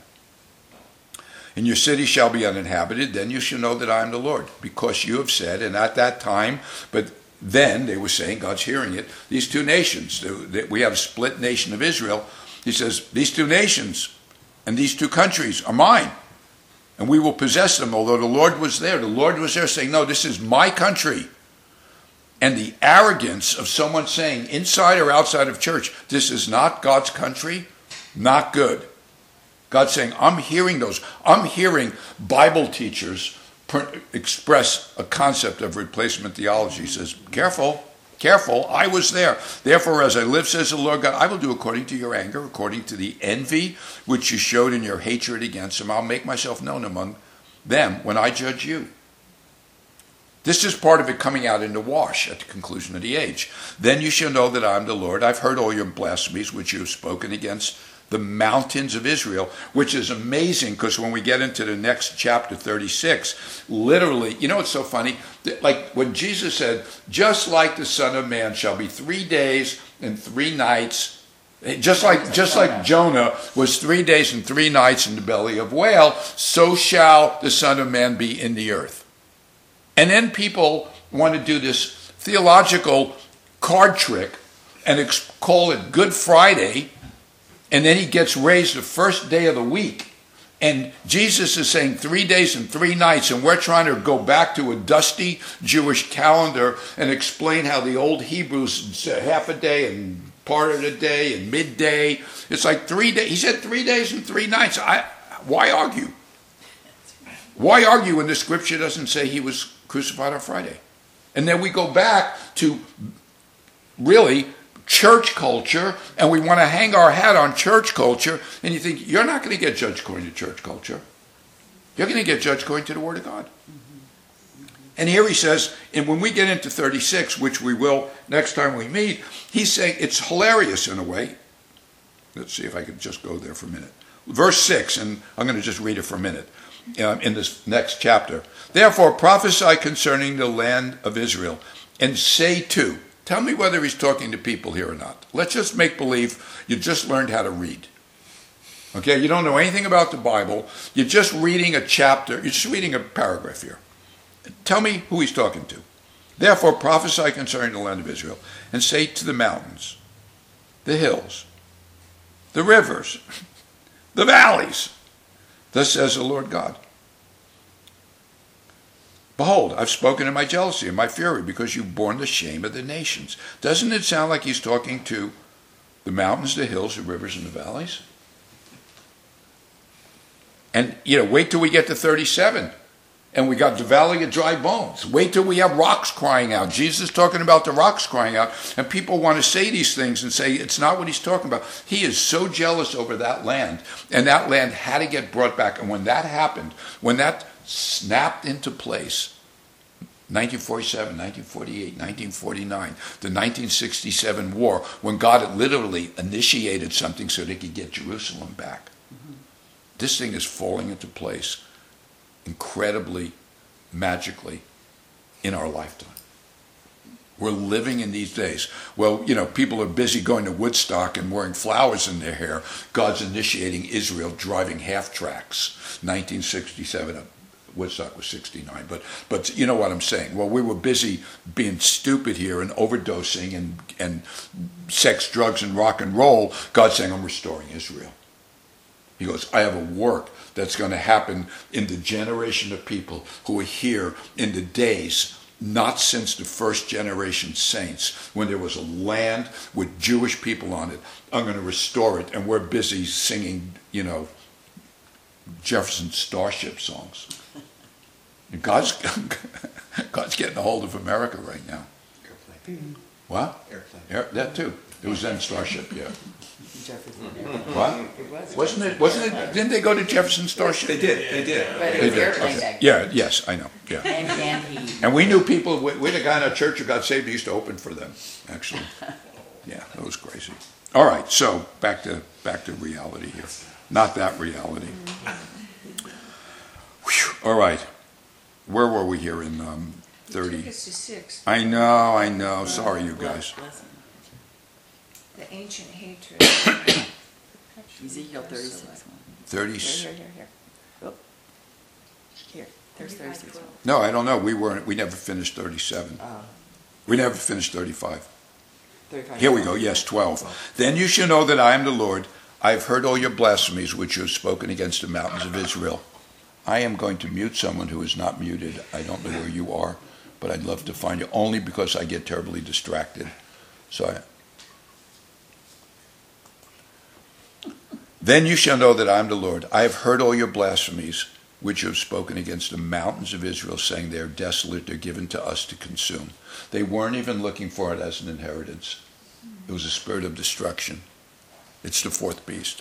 And your city shall be uninhabited, then you shall know that I am the Lord, because you have said, and at that time, but then they were saying, God's hearing it, these two nations, we have a split nation of Israel. He says, these two nations and these two countries are mine, and we will possess them, although the Lord was there. The Lord was there saying, no, this is my country. And the arrogance of someone saying, inside or outside of church, this is not God's country, not good. God's saying, I'm hearing those. I'm hearing Bible teachers express a concept of replacement theology. He says, careful, careful, I was there. Therefore, as I live, says the Lord God, I will do according to your anger, according to the envy which you showed in your hatred against them. I'll make myself known among them when I judge you. This is part of it coming out in the wash at the conclusion of the age. Then you shall know that I am the Lord. I've heard all your blasphemies which you have spoken against the mountains of Israel, which is amazing because when we get into the next chapter thirty-six, literally, you know what's so funny? Like when Jesus said, just like the Son of Man shall be three days and three nights, just like just like Jonah was three days and three nights in the belly of whale, so shall the Son of Man be in the earth. And then people want to do this theological card trick and ex- call it Good Friday. And then he gets raised the first day of the week. And Jesus is saying three days and three nights. And we're trying to go back to a dusty Jewish calendar and explain how the old Hebrews said half a day and part of the day and midday. It's like three days. He said three days and three nights. I, why argue? Why argue when the scripture doesn't say he was crucified on Friday? And then we go back to really church culture, and we want to hang our hat on church culture, and you think, you're not going to get judged according to church culture. You're going to get judged according to the Word of God. Mm-hmm. And here he says, and when we get into thirty-six, which we will next time we meet, he's saying, it's hilarious in a way. Let's see if I can just go there for a minute. Verse six, and I'm going to just read it for a minute um, in this next chapter. Therefore prophesy concerning the land of Israel, and say to, tell me whether he's talking to people here or not. Let's just make believe you just learned how to read. Okay, you don't know anything about the Bible. You're just reading a chapter. You're just reading a paragraph here. Tell me who he's talking to. Therefore prophesy concerning the land of Israel, and say to the mountains, the hills, the rivers, the valleys, thus says the Lord God. Behold, I've spoken in my jealousy and my fury, because you've borne the shame of the nations. Doesn't it sound like he's talking to the mountains, the hills, the rivers, and the valleys? And, you know, wait till we get to thirty-seven. And we got the valley of dry bones. Wait till we have rocks crying out. Jesus is talking about the rocks crying out. And people want to say these things and say it's not what he's talking about. He is so jealous over that land. And that land had to get brought back. And when that happened, when that snapped into place, nineteen forty-seven, nineteen forty-eight, nineteen forty-nine, the nineteen sixty-seven war, when God had literally initiated something so they could get Jerusalem back. Mm-hmm. This thing is falling into place incredibly, magically in our lifetime. We're living in these days. Well, you know, people are busy going to Woodstock and wearing flowers in their hair. God's initiating Israel driving half-tracks. nineteen sixty-seven, Woodstock was sixty-nine. But, but you know what I'm saying. Well, we were busy being stupid here and overdosing and, and sex, drugs, and rock and roll. God's saying, I'm restoring Israel. He goes, I have a work that's going to happen in the generation of people who are here in the days, not since the first generation saints, when there was a land with Jewish people on it. I'm going to restore it, and we're busy singing, you know, Jefferson Starship songs. And God's God's getting a hold of America right now. Airplane. What? Airplane. Air, that too. It was then Starship, yeah. Jefferson. What? It was. Wasn't it? Wasn't it? Didn't they go to Jefferson Starship? They did. They did. But it They was did. airplane Okay. back then. Yeah. Yes, I know. Yeah. And, and he. And we knew people. We, we had a guy in our church who got saved. He used to open for them. Actually. Yeah, that was crazy. All right. So back to back to reality here. Not that reality. Whew. All right. Where were we here in um, thirty? Took us to six. I know. I know. Sorry, you guys. The ancient hatred. Ezekiel thirty-six. Thirty. Here, here, here, here. Oh. Here, there's thirty-six. No, I don't know. We weren't. We never finished thirty-seven. Uh, We never finished thirty-five. thirty-five. Here we go. Yes, twelve. Then you shall know that I am the Lord. I have heard all your blasphemies which you have spoken against the mountains of Israel. I am going to mute someone who is not muted. I don't know where you are, but I'd love to find you, only because I get terribly distracted. So I, Then you shall know that I am the Lord. I have heard all your blasphemies which you have spoken against the mountains of Israel, saying they are desolate, they're given to us to consume. They weren't even looking for it as an inheritance. It was a spirit of destruction. It's the fourth beast.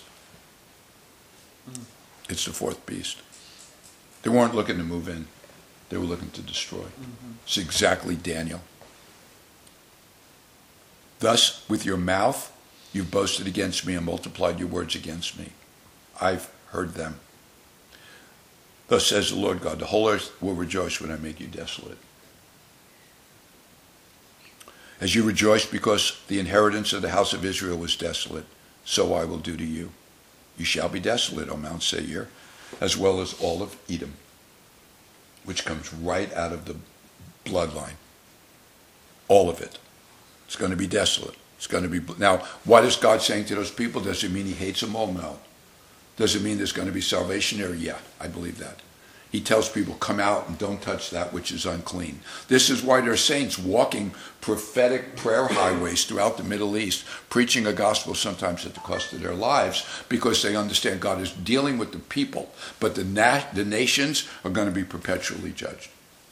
It's the fourth beast. They weren't looking to move in. They were looking to destroy. Mm-hmm. It's exactly Daniel. Thus, with your mouth, you've boasted against me and multiplied your words against me. I've heard them. Thus says the Lord God, the whole earth will rejoice when I make you desolate. As you rejoiced because the inheritance of the house of Israel was desolate, so I will do to you. You shall be desolate, O Mount Seir, as well as all of Edom, which comes right out of the bloodline. All of it. It's going to be desolate. It's going to be. Now, what is God saying to those people? Does it mean he hates them all? No. Does it mean there's going to be salvation there? Yeah, I believe that. He tells people, come out and don't touch that which is unclean. This is why there are saints walking prophetic prayer highways throughout the Middle East, preaching a gospel sometimes at the cost of their lives, because they understand God is dealing with the people, but the, na- the nations are going to be perpetually judged.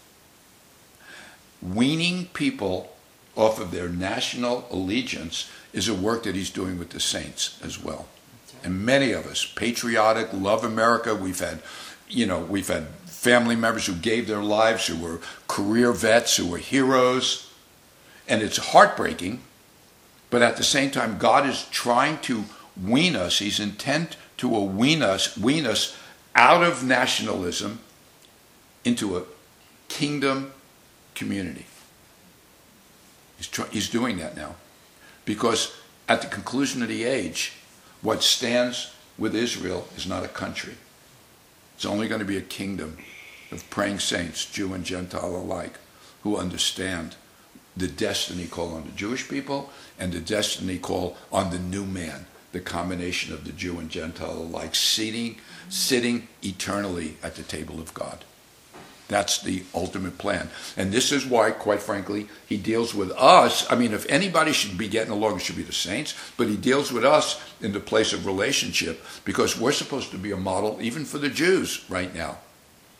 Weaning people off of their national allegiance is a work that he's doing with the saints as well. And many of us, patriotic, love America, we've had, you know, we've had family members who gave their lives, who were career vets, who were heroes. And it's heartbreaking, but at the same time, God is trying to wean us. He's intent to wean us, wean us out of nationalism into a kingdom community. He's, try, he's doing that now. Because at the conclusion of the age, what stands with Israel is not a country. It's only going to be a kingdom of praying saints, Jew and Gentile alike, who understand the destiny call on the Jewish people and the destiny call on the new man, the combination of the Jew and Gentile alike, sitting, sitting eternally at the table of God. That's the ultimate plan. And this is why, quite frankly, he deals with us. I mean, if anybody should be getting along, it should be the saints. But he deals with us in the place of relationship, because we're supposed to be a model even for the Jews right now.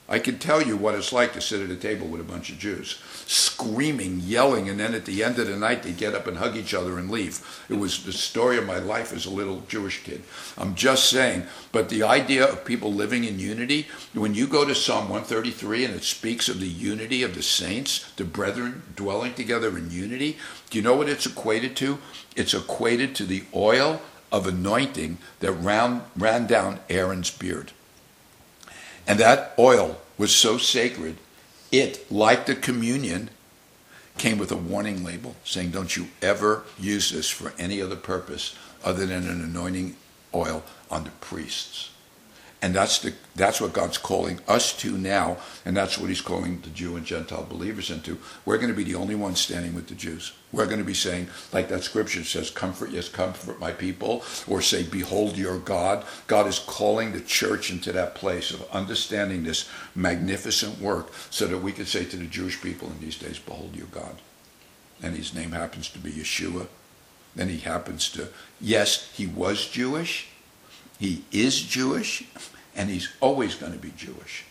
I can tell you what it's like to sit at a table with a bunch of Jews, screaming, yelling, and then at the end of the night they get up and hug each other and leave. It was the story of my life as a little Jewish kid. I'm just saying, but the idea of people living in unity, when you go to Psalm one thirty-three and it speaks of the unity of the saints, the brethren dwelling together in unity, do you know what it's equated to? It's equated to the oil of anointing that ran, ran down Aaron's beard. And that oil was so sacred, it, like the communion, came with a warning label saying, don't you ever use this for any other purpose other than an anointing oil on the priests. And that's the that's what God's calling us to now, and that's what he's calling the Jew and Gentile believers into. We're going to be the only ones standing with the Jews. We're going to be saying, like that scripture says, comfort, yes, comfort my people, or say, behold your God. God is calling the church into that place of understanding this magnificent work so that we could say to the Jewish people in these days, behold your God. And his name happens to be Yeshua. Then he happens to, yes, he was Jewish. He is Jewish, and he's always going to be Jewish.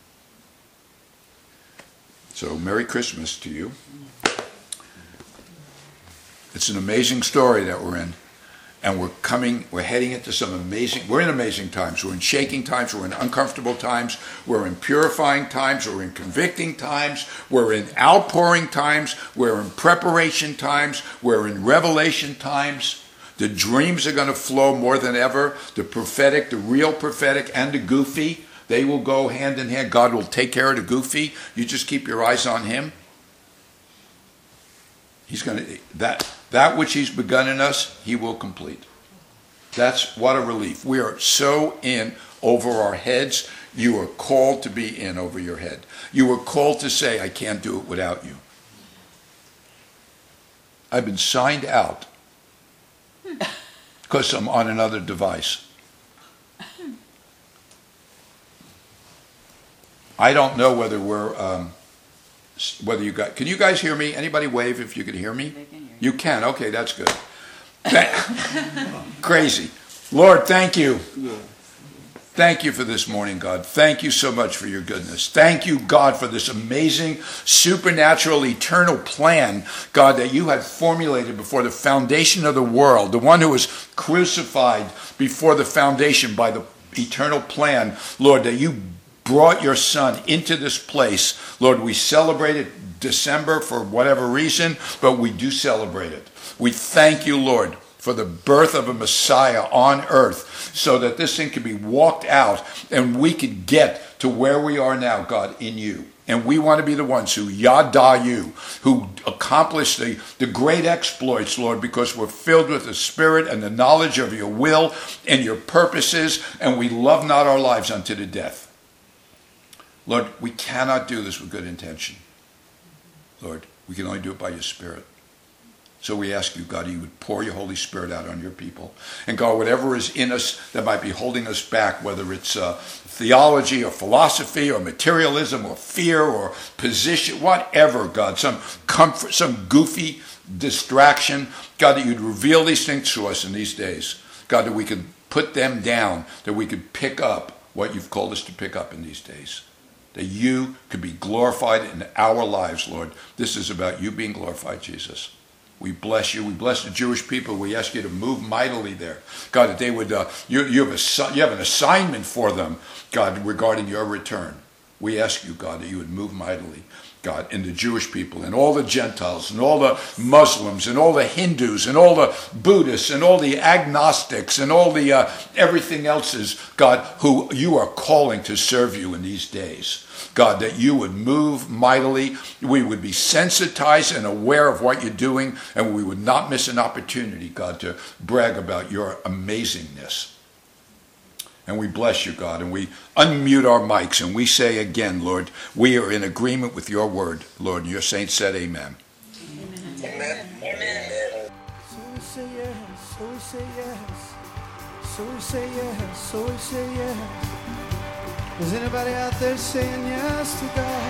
So, Merry Christmas to you. It's an amazing story that we're in, and we're coming, we're heading into some amazing, we're in amazing times. We're in shaking times, we're in uncomfortable times, we're in purifying times, we're in convicting times, we're in outpouring times, we're in preparation times, we're in revelation times. The dreams are going to flow more than ever. The prophetic, the real prophetic, and the goofy, they will go hand in hand. God will take care of the goofy. You just keep your eyes on him. He's going to, that, that which he's begun in us, he will complete. That's what a relief. We are so in over our heads. You are called to be in over your head. You are called to say, I can't do it without you. I've been signed out because I'm on another device. I don't know whether we're, um, whether you got, can you guys hear me? Anybody wave if you can hear me? They can hear You can, okay, that's good. Crazy. Lord, thank you. Thank you for this morning, God. Thank you so much for your goodness. Thank you, God, for this amazing, supernatural, eternal plan, God, that you had formulated before the foundation of the world, the one who was crucified before the foundation by the eternal plan, Lord, that you brought your son into this place. Lord, we celebrate it December for whatever reason, but we do celebrate it. We thank you, Lord, for the birth of a Messiah on earth so that this thing could be walked out and we could get to where we are now, God, in you. And we want to be the ones who yada you, who accomplish the, the great exploits, Lord, because we're filled with the Spirit and the knowledge of your will and your purposes, and we love not our lives unto the death. Lord, we cannot do this with good intention. Lord, we can only do it by your Spirit. So we ask you, God, you would pour your Holy Spirit out on your people. And God, whatever is in us that might be holding us back, whether it's uh, theology or philosophy or materialism or fear or position, whatever, God, some comfort, some goofy distraction, God, that you'd reveal these things to us in these days. God, that we could put them down, that we could pick up what you've called us to pick up in these days. That you could be glorified in our lives, Lord. This is about you being glorified, Jesus. We bless you. We bless the Jewish people. We ask you to move mightily there. God, that they would, uh, you, you, have a, you have an assignment for them, God, regarding your return. We ask you, God, that you would move mightily, God, in the Jewish people and all the Gentiles and all the Muslims and all the Hindus and all the Buddhists and all the agnostics and all the uh, everything else is, God, who you are calling to serve you in these days. God, that you would move mightily, we would be sensitized and aware of what you're doing, and we would not miss an opportunity, God, to brag about your amazingness. And we bless you, God, and we unmute our mics, and we say again, Lord, we are in agreement with your word, Lord, and your saints said amen. Amen. Amen. So we say yes, so we say yes, so we say yes, so we say yes. Is anybody out there saying yes to God?